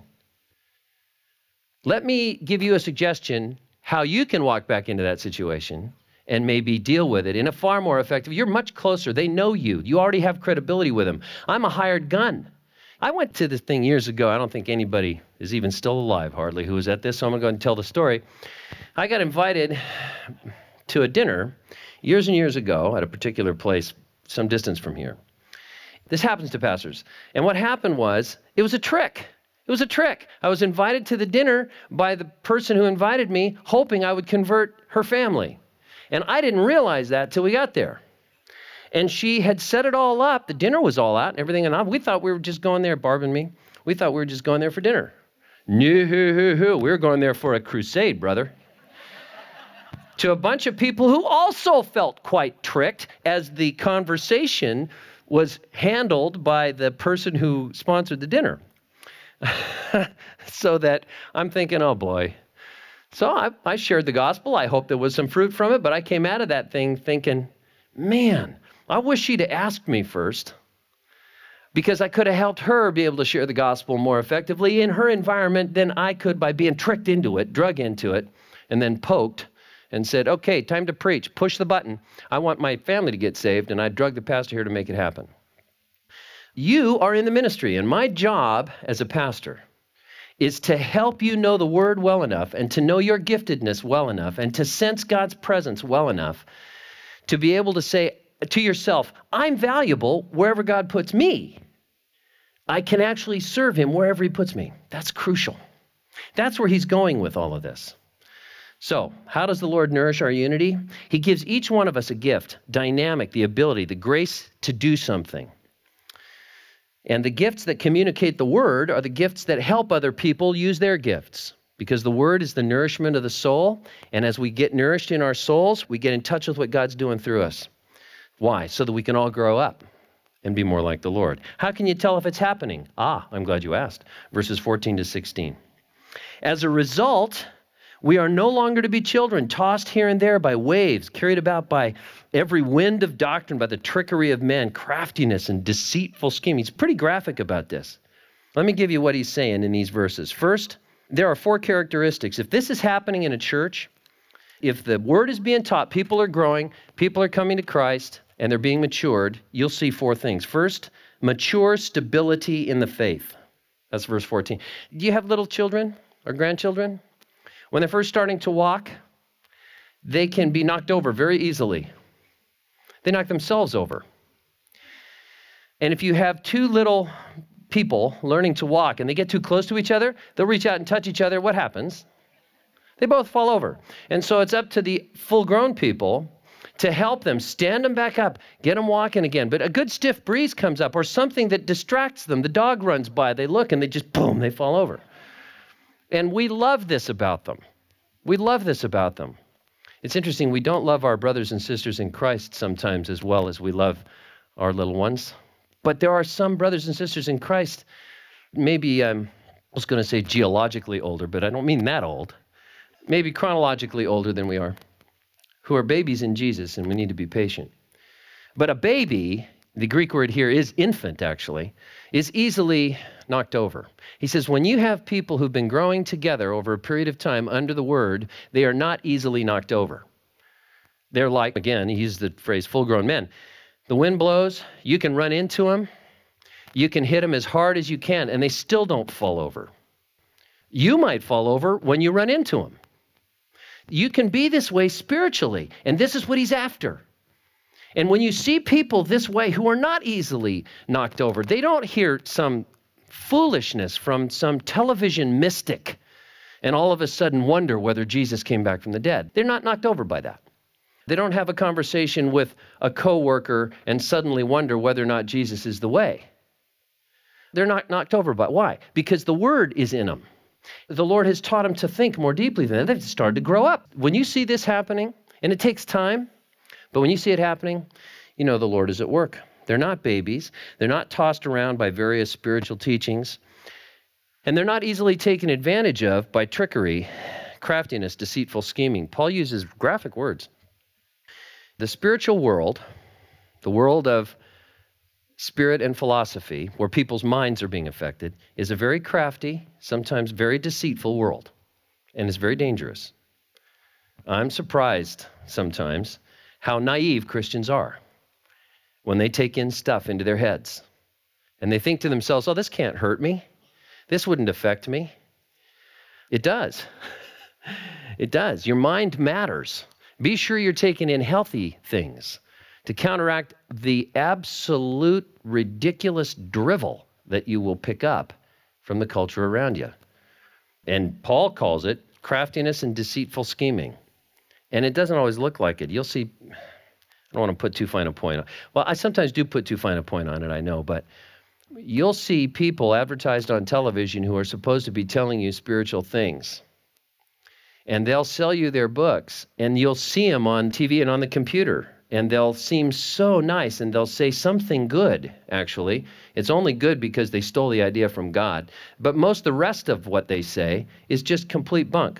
Let me give you a suggestion how you can walk back into that situation and maybe deal with it in a far more effective. You're much closer. They know you. You already have credibility with them. I'm a hired gun. I went to this thing years ago. I don't think anybody is even still alive, hardly, who was at this, so I'm going to go and tell the story. I got invited to a dinner years and years ago at a particular place some distance from here. This happens to pastors. And what happened was, it was a trick. It was a trick. I was invited to the dinner by the person who invited me, hoping I would convert her family. And I didn't realize that till we got there. And she had set it all up. The dinner was all out and everything. And I, we thought we were just going there, Barb and me. We thought we were just going there for dinner. No, we were going there for a crusade, brother. To a bunch of people who also felt quite tricked as the conversation was handled by the person who sponsored the dinner. So that I'm thinking, oh boy, So I, I shared the gospel. I hope there was some fruit from it, but I came out of that thing thinking, man, I wish she'd have asked me first, because I could have helped her be able to share the gospel more effectively in her environment than I could by being tricked into it, drug into it, and then poked and said, okay, time to preach, push the button. I want my family to get saved, and I drug the pastor here to make it happen. You are in the ministry, and my job as a pastor is to help you know the word well enough and to know your giftedness well enough and to sense God's presence well enough to be able to say to yourself, I'm valuable wherever God puts me. I can actually serve him wherever he puts me. That's crucial. That's where he's going with all of this. So, how does the Lord nourish our unity? He gives each one of us a gift, dynamic, the ability, the grace to do something. And the gifts that communicate the word are the gifts that help other people use their gifts, because the word is the nourishment of the soul. And as we get nourished in our souls, we get in touch with what God's doing through us. Why? So that we can all grow up and be more like the Lord. How can you tell if it's happening? Ah, I'm glad you asked. Verses fourteen to sixteen. As a result, we are no longer to be children, tossed here and there by waves, carried about by every wind of doctrine, by the trickery of men, craftiness and deceitful scheming. He's pretty graphic about this. Let me give you what he's saying in these verses. First, there are four characteristics. If this is happening in a church, if the word is being taught, people are growing, people are coming to Christ, and they're being matured, you'll see four things. First, mature stability in the faith. That's verse fourteen. Do you have little children or grandchildren? When they're first starting to walk, they can be knocked over very easily. They knock themselves over. And if you have two little people learning to walk and they get too close to each other, they'll reach out and touch each other. What happens? They both fall over. And so it's up to the full-grown people to help them, stand them back up, get them walking again. But a good stiff breeze comes up or something that distracts them. The dog runs by, they look, and they just, boom, they fall over. And we love this about them. We love this about them. It's interesting, we don't love our brothers and sisters in Christ sometimes as well as we love our little ones. But there are some brothers and sisters in Christ, maybe um, I was going to say geologically older, but I don't mean that old. Maybe chronologically older than we are, who are babies in Jesus, and we need to be patient. But a baby, the Greek word here is infant actually, is easily knocked over. He says when you have people who've been growing together over a period of time under the word, they are not easily knocked over. They're like, again, he used the phrase full-grown men. The wind blows, you can run into them, you can hit them as hard as you can, and they still don't fall over. You might fall over when you run into them. You can be this way spiritually, and this is what he's after. And when you see people this way who are not easily knocked over, they don't hear some foolishness from some television mystic and all of a sudden wonder whether Jesus came back from the dead. They're not knocked over by that. They don't have a conversation with a coworker and suddenly wonder whether or not Jesus is the way. They're not knocked over by it. Why? Because the word is in them. The Lord has taught them to think more deeply than that. They've started to grow up. When you see this happening, and it takes time, but when you see it happening, you know the Lord is at work. They're not babies. They're not tossed around by various spiritual teachings. And they're not easily taken advantage of by trickery, craftiness, deceitful scheming. Paul uses graphic words. The spiritual world, the world of spirit and philosophy, where people's minds are being affected, is a very crafty, sometimes very deceitful world, and it's very dangerous. I'm surprised sometimes how naive Christians are when they take in stuff into their heads, and they think to themselves, oh, this can't hurt me. This wouldn't affect me. It does. It does. Your mind matters. Be sure you're taking in healthy things to counteract the absolute ridiculous drivel that you will pick up from the culture around you. And Paul calls it craftiness and deceitful scheming. And it doesn't always look like it. You'll see, I don't want to put too fine a point on. Well, I sometimes do put too fine a point on it, I know, but you'll see people advertised on television who are supposed to be telling you spiritual things. And they'll sell you their books, and you'll see them on T V and on the computer. And they'll seem so nice, and they'll say something good, actually. It's only good because they stole the idea from God. But most of the rest of what they say is just complete bunk.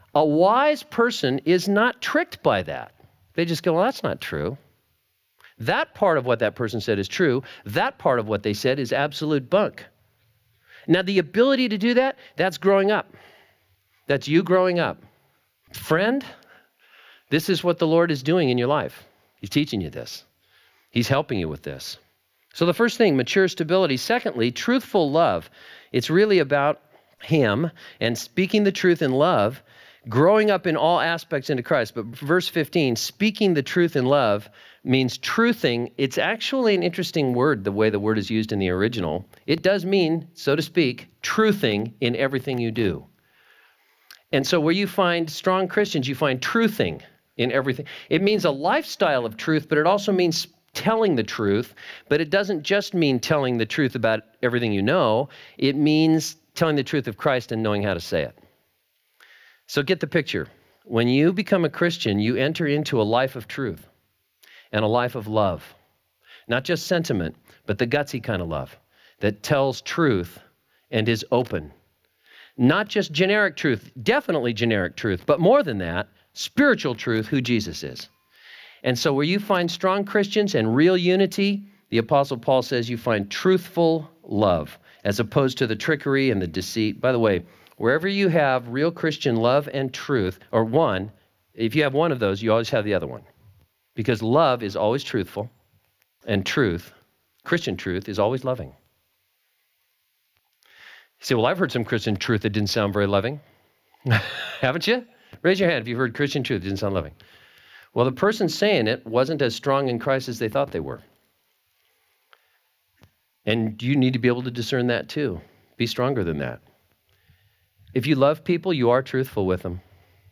A wise person is not tricked by that. They just go, well, that's not true. That part of what that person said is true. That part of what they said is absolute bunk. Now, the ability to do that, that's growing up. That's you growing up. Friend, this is what the Lord is doing in your life. He's teaching you this. He's helping you with this. So the first thing, mature stability. Secondly, truthful love. It's really about Him and speaking the truth in love, growing up in all aspects into Christ. But verse fifteen, speaking the truth in love means truthing. It's actually an interesting word, the way the word is used in the original. It does mean, so to speak, truthing in everything you do. And so where you find strong Christians, you find truthing in everything. It means a lifestyle of truth, but it also means telling the truth. But it doesn't just mean telling the truth about everything you know. It means telling the truth of Christ and knowing how to say it. So get the picture. When you become a Christian, you enter into a life of truth and a life of love. Not just sentiment, but the gutsy kind of love that tells truth and is open. Not just generic truth, definitely generic truth, but more than that, spiritual truth, who Jesus is. And so where you find strong Christians and real unity, the Apostle Paul says you find truthful love, as opposed to the trickery and the deceit. By the way, wherever you have real Christian love and truth, or one, if you have one of those, you always have the other one. Because love is always truthful, and truth, Christian truth, is always loving. You say, well, I've heard some Christian truth that didn't sound very loving. Haven't you? Raise your hand if you've heard Christian truth that didn't sound loving. Well, the person saying it wasn't as strong in Christ as they thought they were. And you need to be able to discern that too. Be stronger than that. If you love people, you are truthful with them.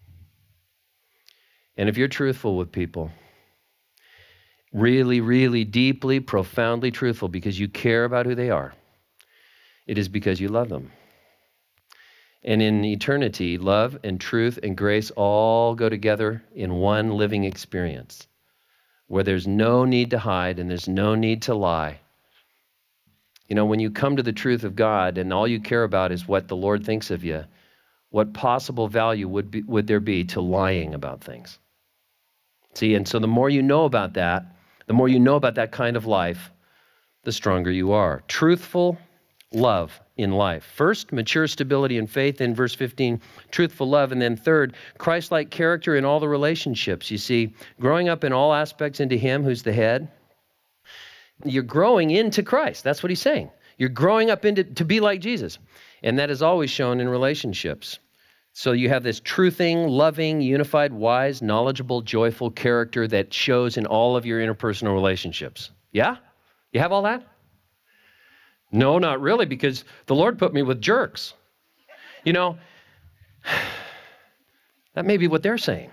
And if you're truthful with people, really, really deeply, profoundly truthful because you care about who they are, it is because you love them. And in eternity, love and truth and grace all go together in one living experience where there's no need to hide and there's no need to lie. You know, when you come to the truth of God and all you care about is what the Lord thinks of you, what possible value would be, would there be to lying about things? See, and so the more you know about that, the more you know about that kind of life, the stronger you are. Truthful love in life. First, mature stability in faith. In verse fifteen, truthful love. And then third, Christ-like character in all the relationships. You see, growing up in all aspects into Him who's the head. You're growing into Christ. That's what he's saying. You're growing up into to be like Jesus. And that is always shown in relationships. So you have this truthing, loving, unified, wise, knowledgeable, joyful character that shows in all of your interpersonal relationships. Yeah? You have all that? No, not really, because the Lord put me with jerks. You know, that may be what they're saying.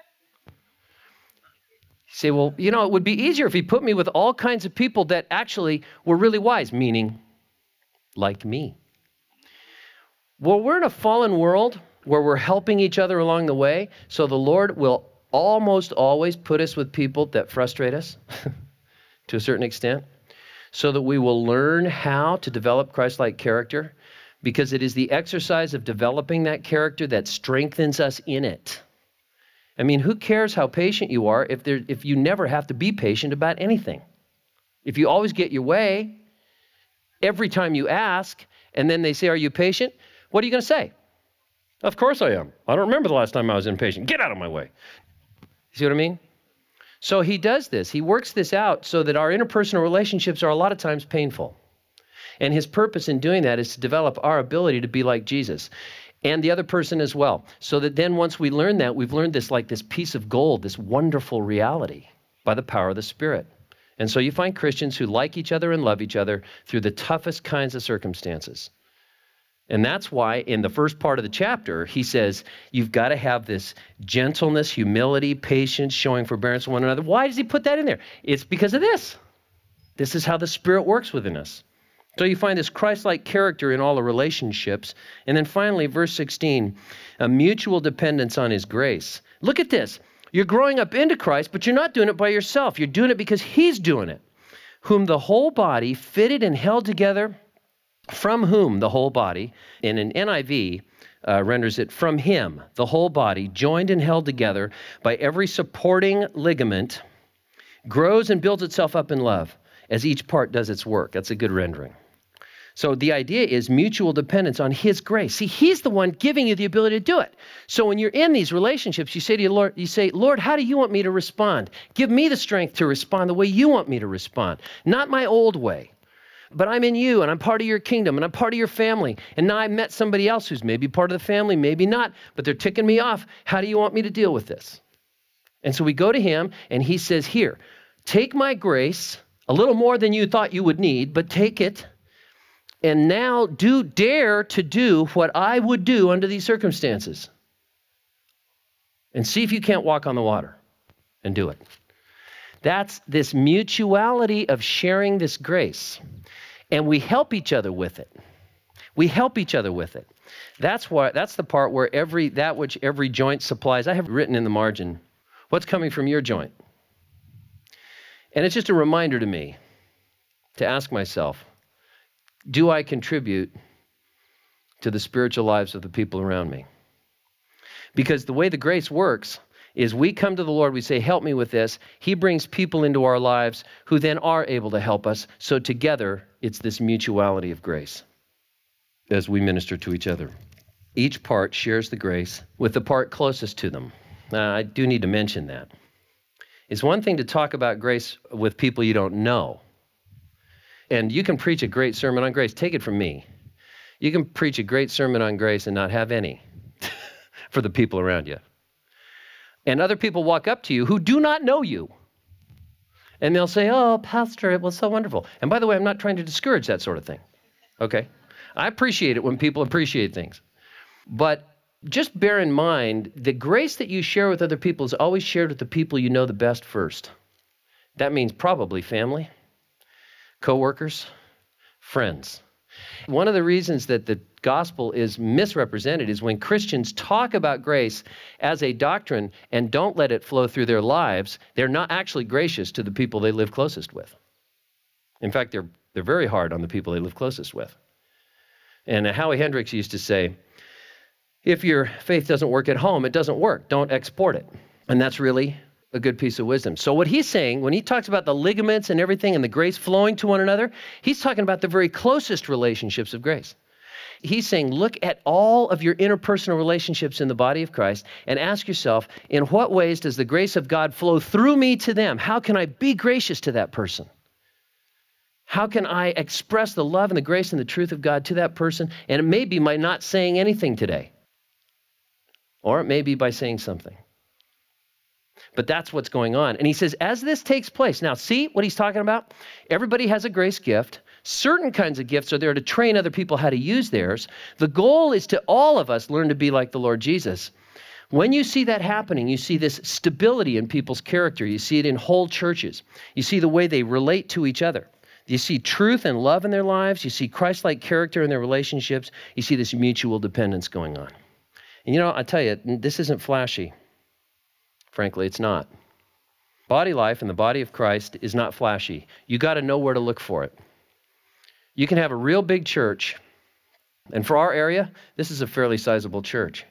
You say, well, you know, it would be easier if He put me with all kinds of people that actually were really wise, meaning like me. Well, we're in a fallen world where we're helping each other along the way, so the Lord will almost always put us with people that frustrate us to a certain extent, so that we will learn how to develop Christ-like character, because it is the exercise of developing that character that strengthens us in it. I mean, who cares how patient you are if there, if you never have to be patient about anything? If you always get your way every time you ask, and then they say, are you patient? What are you going to say? Of course I am. I don't remember the last time I was impatient. Get out of my way. See what I mean? So He does this. He works this out so that our interpersonal relationships are a lot of times painful. And His purpose in doing that is to develop our ability to be like Jesus and the other person as well. So that then once we learn that, we've learned this like this piece of gold, this wonderful reality by the power of the Spirit. And so you find Christians who like each other and love each other through the toughest kinds of circumstances. And that's why in the first part of the chapter, he says, you've got to have this gentleness, humility, patience, showing forbearance to one another. Why does he put that in there? It's because of this. This is how the Spirit works within us. So you find this Christ-like character in all the relationships. And then finally, verse sixteen, a mutual dependence on His grace. Look at this. You're growing up into Christ, but you're not doing it by yourself. You're doing it because He's doing it. Whom the whole body, fitted and held together, from whom the whole body, in an N I V, uh, renders it, from him, the whole body, joined and held together by every supporting ligament, grows and builds itself up in love as each part does its work. That's a good rendering. So the idea is mutual dependence on his grace. See, he's the one giving you the ability to do it. So when you're in these relationships, you say to your Lord, you say, Lord, how do you want me to respond? Give me the strength to respond the way you want me to respond, not my old way. But I'm in you, and I'm part of your kingdom, and I'm part of your family. And now I met somebody else who's maybe part of the family, maybe not, but they're ticking me off. How do you want me to deal with this? And so we go to him, and he says, here, take my grace, a little more than you thought you would need, but take it. And now do dare to do what I would do under these circumstances. And see if you can't walk on the water and do it. That's this mutuality of sharing this grace. And we help each other with it. We help each other with it. That's why that's the part where every that which every joint supplies. I have written in the margin, what's coming from your joint? And it's just a reminder to me to ask myself, do I contribute to the spiritual lives of the people around me? Because the way the grace works is we come to the Lord, we say, help me with this. He brings people into our lives who then are able to help us. So together, it's this mutuality of grace as we minister to each other. Each part shares the grace with the part closest to them. Now, I do need to mention that. It's one thing to talk about grace with people you don't know. And you can preach a great sermon on grace. Take it from me. You can preach a great sermon on grace and not have any for the people around you. And other people walk up to you who do not know you. And they'll say, oh, Pastor, it was so wonderful. And by the way, I'm not trying to discourage that sort of thing. Okay? I appreciate it when people appreciate things. But just bear in mind, the grace that you share with other people is always shared with the people you know the best first. That means probably family, coworkers, friends. One of the reasons that the gospel is misrepresented is when Christians talk about grace as a doctrine and don't let it flow through their lives, they're not actually gracious to the people they live closest with. In fact, they're they're very hard on the people they live closest with. And Howie Hendricks used to say, if your faith doesn't work at home, it doesn't work. Don't export it. And that's really a good piece of wisdom. So what he's saying, when he talks about the ligaments and everything and the grace flowing to one another, he's talking about the very closest relationships of grace. He's saying, look at all of your interpersonal relationships in the body of Christ and ask yourself, in what ways does the grace of God flow through me to them? How can I be gracious to that person? How can I express the love and the grace and the truth of God to that person? And it may be by not saying anything today. Or it may be by saying something. But that's what's going on. And he says, as this takes place, now see what he's talking about? Everybody has a grace gift. Certain kinds of gifts are there to train other people how to use theirs. The goal is to all of us learn to be like the Lord Jesus. When you see that happening, you see this stability in people's character. You see it in whole churches. You see the way they relate to each other. You see truth and love in their lives. You see Christ-like character in their relationships. You see this mutual dependence going on. And you know, I tell you, this isn't flashy. Frankly, it's not. Body life in the body of Christ is not flashy. You got to know where to look for it. You can have a real big church, and for our area, this is a fairly sizable church.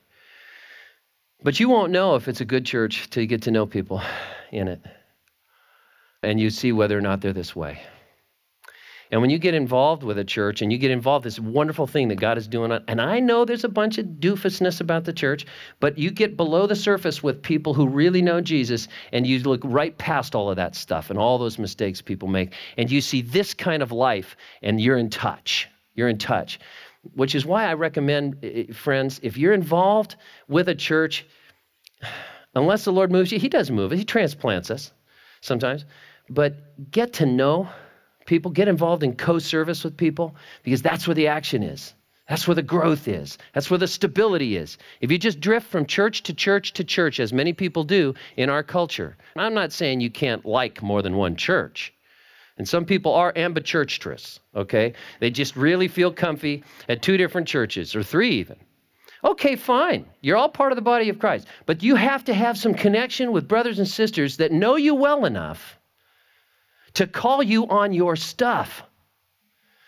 But you won't know if it's a good church till you get to know people in it, and you see whether or not they're this way. And when you get involved with a church and you get involved, this wonderful thing that God is doing, and I know there's a bunch of doofusness about the church, but you get below the surface with people who really know Jesus, and you look right past all of that stuff and all those mistakes people make, and you see this kind of life, and you're in touch. You're in touch, which is why I recommend, friends, if you're involved with a church, unless the Lord moves you, he does move us. He transplants us sometimes, but get to know people, get involved in co-service with people, because that's where the action is. That's where the growth is. That's where the stability is. If you just drift from church to church to church, as many people do in our culture, I'm not saying you can't like more than one church. And some people are ambidextrous, okay? They just really feel comfy at two different churches, or three even. Okay, fine. You're all part of the body of Christ. But you have to have some connection with brothers and sisters that know you well enough to call you on your stuff.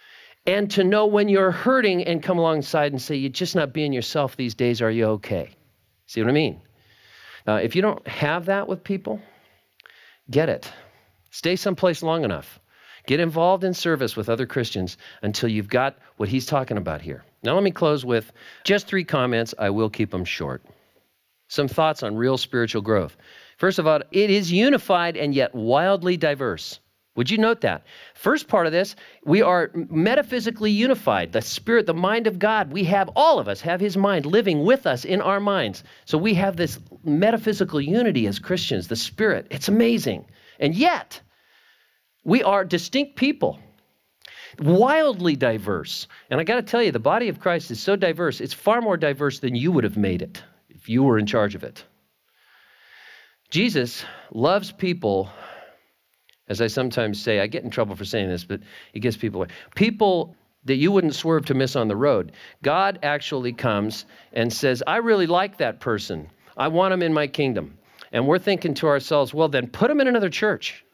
and to know when you're hurting and come alongside and say, you're just not being yourself these days. Are you okay? See what I mean? Uh, if you don't have that with people, get it. Stay someplace long enough. Get involved in service with other Christians until you've got what he's talking about here. Now let me close with just three comments. I will keep them short. Some thoughts on real spiritual growth. First of all, it is unified and yet wildly diverse. Would you note that? First part of this, we are metaphysically unified. The Spirit, the mind of God, we have, all of us have his mind living with us in our minds. So we have this metaphysical unity as Christians, the Spirit. It's amazing. And yet, we are distinct people, wildly diverse. And I got to tell you, the body of Christ is so diverse, it's far more diverse than you would have made it if you were in charge of it. Jesus loves people. As I sometimes say, I get in trouble for saying this, but it gets people away. People that you wouldn't swerve to miss on the road. God actually comes and says, I really like that person. I want him in my kingdom. And we're thinking to ourselves, well, then put him in another church.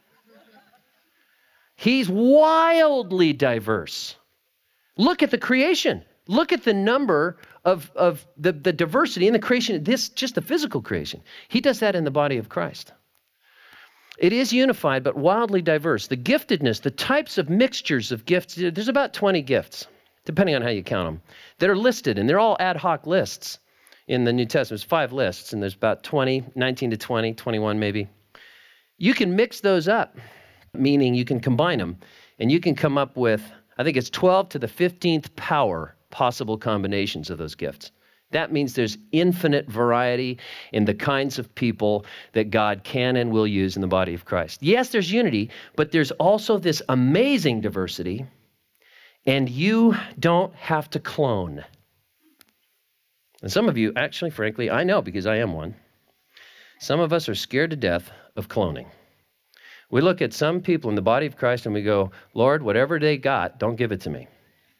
He's wildly diverse. Look at the creation. Look at the number of, of the, the diversity in the creation. This, just the physical creation. He does that in the body of Christ. It is unified, but wildly diverse. The giftedness, the types of mixtures of gifts, there's about twenty gifts, depending on how you count them, that are listed, and they're all ad hoc lists in the New Testament. There's five lists, and there's about twenty, nineteen to twenty, twenty-one maybe. You can mix those up, meaning you can combine them, and you can come up with, I think it's twelve to the fifteenth power possible combinations of those gifts. That means there's infinite variety in the kinds of people that God can and will use in the body of Christ. Yes, there's unity, but there's also this amazing diversity, and you don't have to clone. And some of you, actually, frankly, I know because I am one. Some of us are scared to death of cloning. We look at some people in the body of Christ and we go, Lord, whatever they got, don't give it to me.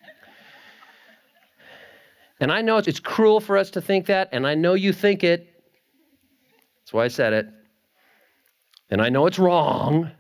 And I know it's cruel for us to think that, and I know you think it. That's why I said it. And I know it's wrong.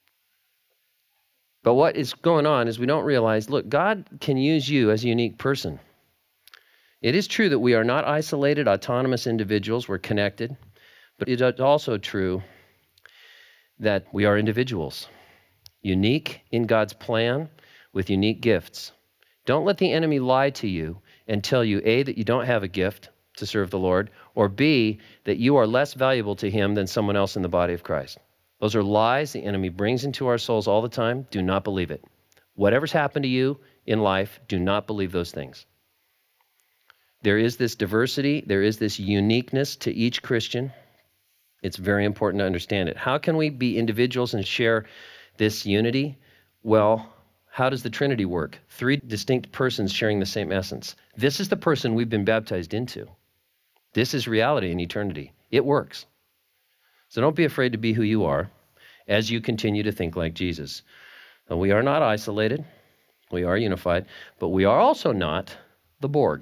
But what is going on is we don't realize, look, God can use you as a unique person. It is true that we are not isolated, autonomous individuals. We're connected. But it is also true that we are individuals, unique in God's plan with unique gifts. Don't let the enemy lie to you and tell you, A, that you don't have a gift to serve the Lord, or B, that you are less valuable to him than someone else in the body of Christ. Those are lies the enemy brings into our souls all the time. Do not believe it. Whatever's happened to you in life, do not believe those things. There is this diversity. There is this uniqueness to each Christian. It's very important to understand it. How can we be individuals and share this unity? Well, how does the Trinity work? Three distinct persons sharing the same essence. This is the person we've been baptized into. This is reality in eternity. It works. So don't be afraid to be who you are as you continue to think like Jesus. Now, we are not isolated. We are unified. But we are also not the Borg.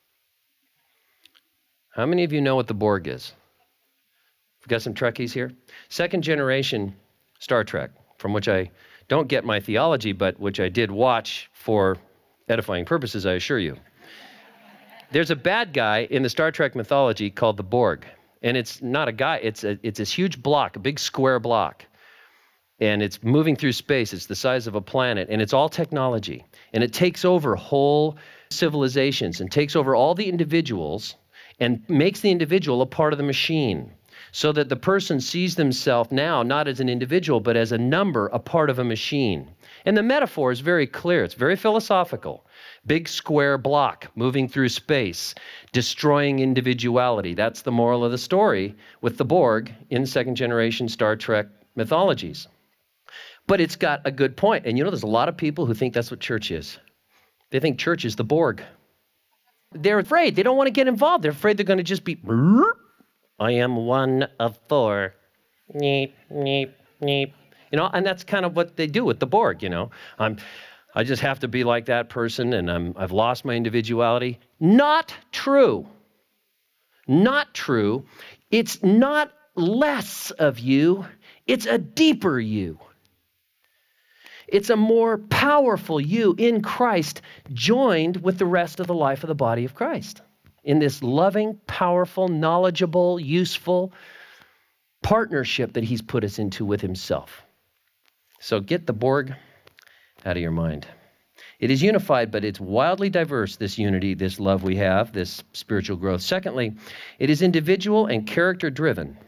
How many of you know what the Borg is? We've got some Trekkies here. Second generation Star Trek, from which I don't get my theology, but which I did watch for edifying purposes, I assure you. There's a bad guy in the Star Trek mythology called the Borg. And it's not a guy, it's a, it's this huge block, a big square block. And it's moving through space. It's the size of a planet. And it's all technology. And it takes over whole civilizations and takes over all the individuals and makes the individual a part of the machine. So that the person sees themselves now not as an individual, but as a number, a part of a machine. And the metaphor is very clear. It's very philosophical. Big square block moving through space, destroying individuality. That's the moral of the story with the Borg in second generation Star Trek mythologies. But it's got a good point. And you know, there's a lot of people who think that's what church is. They think church is the Borg. They're afraid. They don't want to get involved. They're afraid they're going to just be... I am one of four. Neep, neep, neep. You know, and that's kind of what they do with the Borg, you know. I'm, I just have to be like that person, and I'm, I've lost my individuality. Not true. Not true. It's not less of you. It's a deeper you. It's a more powerful you in Christ joined with the rest of the life of the body of Christ in this loving, powerful, knowledgeable, useful partnership that he's put us into with himself. So get the Borg out of your mind. It is unified, but it's wildly diverse, this unity, this love we have, this spiritual growth. Secondly, it is individual and character-driven,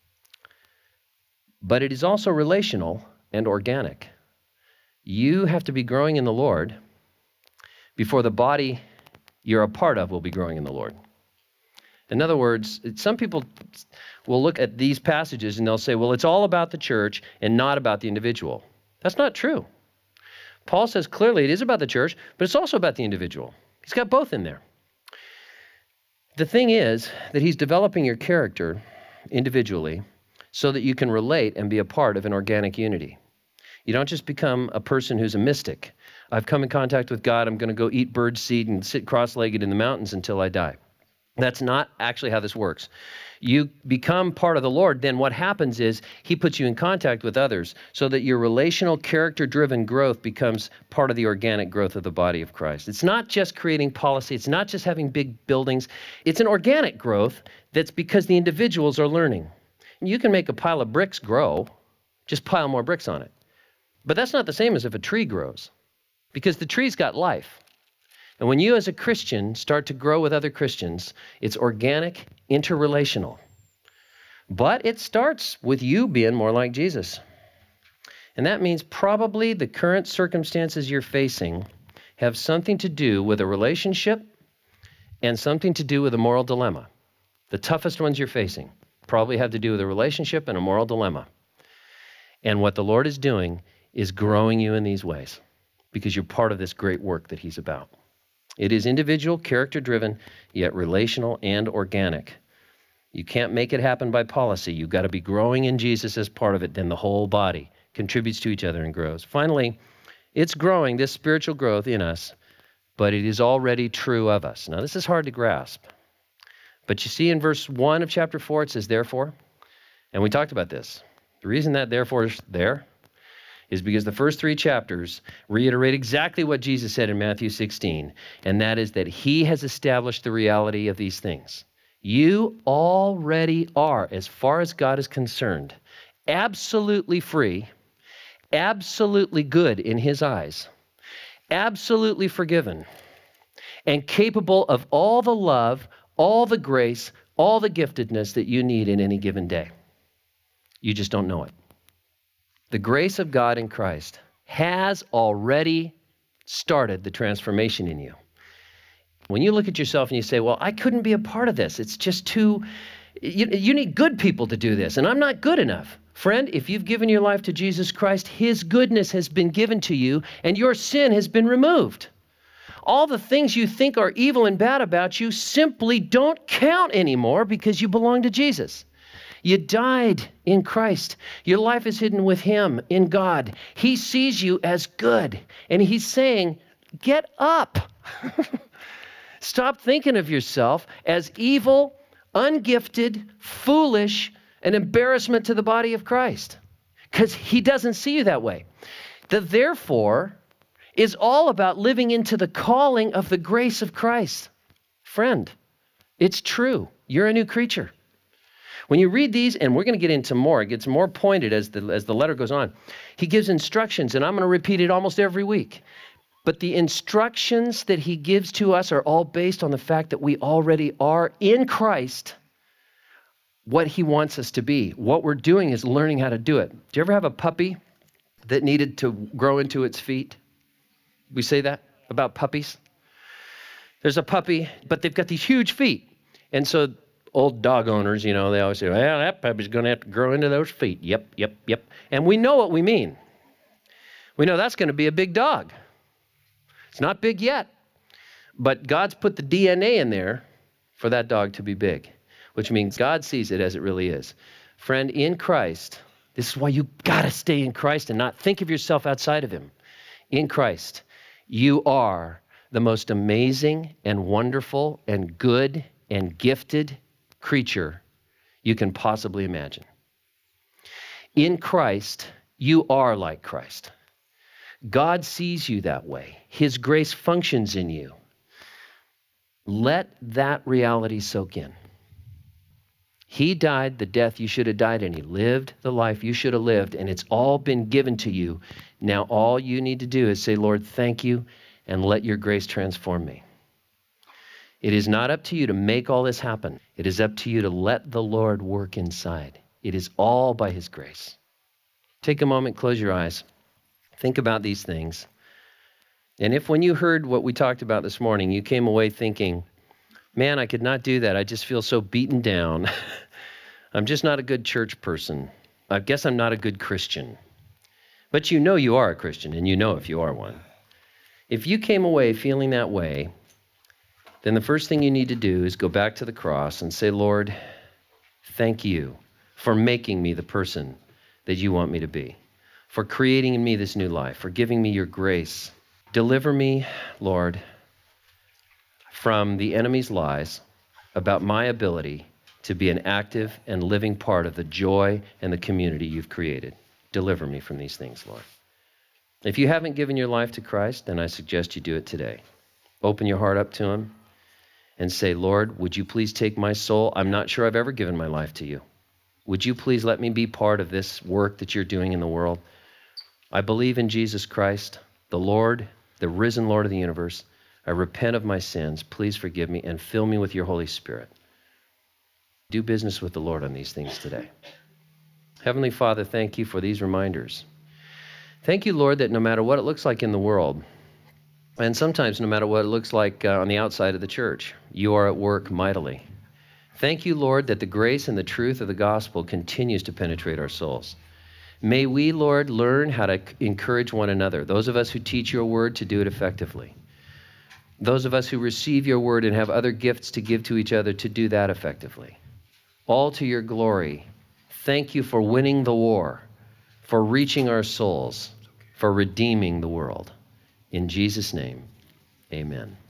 but it is also relational and organic. You have to be growing in the Lord before the body you're a part of will be growing in the Lord. In other words, some people will look at these passages and they'll say, well, it's all about the church and not about the individual. That's not true. Paul says clearly it is about the church, but it's also about the individual. He's got both in there. The thing is that he's developing your character individually so that you can relate and be a part of an organic unity. You don't just become a person who's a mystic. I've come in contact with God, I'm going to go eat bird seed and sit cross-legged in the mountains until I die. That's not actually how this works. You become part of the Lord, then what happens is he puts you in contact with others so that your relational, character-driven growth becomes part of the organic growth of the body of Christ. It's not just creating policy. It's not just having big buildings. It's an organic growth that's because the individuals are learning. You can make a pile of bricks grow, just pile more bricks on it. But that's not the same as if a tree grows, because the tree's got life. And when you as a Christian start to grow with other Christians, it's organic, interrelational. But it starts with you being more like Jesus. And that means probably the current circumstances you're facing have something to do with a relationship and something to do with a moral dilemma. The toughest ones you're facing probably have to do with a relationship and a moral dilemma. And what the Lord is doing is growing you in these ways because you're part of this great work that he's about. It is individual, character-driven, yet relational and organic. You can't make it happen by policy. You've got to be growing in Jesus as part of it. Then the whole body contributes to each other and grows. Finally, it's growing, this spiritual growth in us, but it is already true of us. Now, this is hard to grasp. But you see in verse one of chapter four, it says, therefore, and we talked about this. The reason that therefore is there is because the first three chapters reiterate exactly what Jesus said in Matthew sixteen, and that is that he has established the reality of these things. You already are, as far as God is concerned, absolutely free, absolutely good in his eyes, absolutely forgiven, and capable of all the love, all the grace, all the giftedness that you need in any given day. You just don't know it. The grace of God in Christ has already started the transformation in you. When you look at yourself and you say, well, I couldn't be a part of this. It's just too, you, you need good people to do this, and I'm not good enough. Friend, if you've given your life to Jesus Christ, his goodness has been given to you, and your sin has been removed. All the things you think are evil and bad about you simply don't count anymore because you belong to Jesus. You died in Christ. Your life is hidden with him in God. He sees you as good. And he's saying, get up. Stop thinking of yourself as evil, ungifted, foolish, an embarrassment to the body of Christ. Because he doesn't see you that way. The therefore is all about living into the calling of the grace of Christ. Friend, it's true. You're a new creature. When you read these, and we're going to get into more, it gets more pointed as the, as the letter goes on. He gives instructions, and I'm going to repeat it almost every week. But the instructions that he gives to us are all based on the fact that we already are in Christ what he wants us to be. What we're doing is learning how to do it. Do you ever have a puppy that needed to grow into its feet? We say that about puppies. There's a puppy, but they've got these huge feet. And so old dog owners, you know, they always say, well, that puppy's going to have to grow into those feet. Yep, yep, yep. And we know what we mean. We know that's going to be a big dog. It's not big yet, but God's put the D N A in there for that dog to be big, which means God sees it as it really is. Friend, in Christ, this is why you got to stay in Christ and not think of yourself outside of him. In Christ, you are the most amazing and wonderful and good and gifted creature you can possibly imagine. In Christ, you are like Christ. God sees you that way. His grace functions in you. Let that reality soak in. He died the death you should have died, and he lived the life you should have lived, and it's all been given to you. Now all you need to do is say, Lord, thank you, and let your grace transform me. It is not up to you to make all this happen. It is up to you to let the Lord work inside. It is all by his grace. Take a moment, close your eyes. Think about these things. And if when you heard what we talked about this morning, you came away thinking, man, I could not do that. I just feel so beaten down. I'm just not a good church person. I guess I'm not a good Christian. But you know you are a Christian, and you know if you are one. If you came away feeling that way, then the first thing you need to do is go back to the cross and say, Lord, thank you for making me the person that you want me to be, for creating in me this new life, for giving me your grace. Deliver me, Lord, from the enemy's lies about my ability to be an active and living part of the joy and the community you've created. Deliver me from these things, Lord. If you haven't given your life to Christ, then I suggest you do it today. Open your heart up to him and say, Lord, would you please take my soul? I'm not sure I've ever given my life to you. Would you please let me be part of this work that you're doing in the world? I believe in Jesus Christ, the Lord, the risen Lord of the universe. I repent of my sins. Please forgive me and fill me with your Holy Spirit. Do business with the Lord on these things today. Heavenly Father, thank you for these reminders. Thank you, Lord, that no matter what it looks like in the world, and sometimes no matter what it looks like uh, on the outside of the church, you are at work mightily. Thank you, Lord, that the grace and the truth of the gospel continues to penetrate our souls. May we, Lord, learn how to encourage one another, those of us who teach your word to do it effectively. Those of us who receive your word and have other gifts to give to each other to do that effectively. All to your glory. Thank you for winning the war, for reaching our souls, for redeeming the world. In Jesus' name, amen.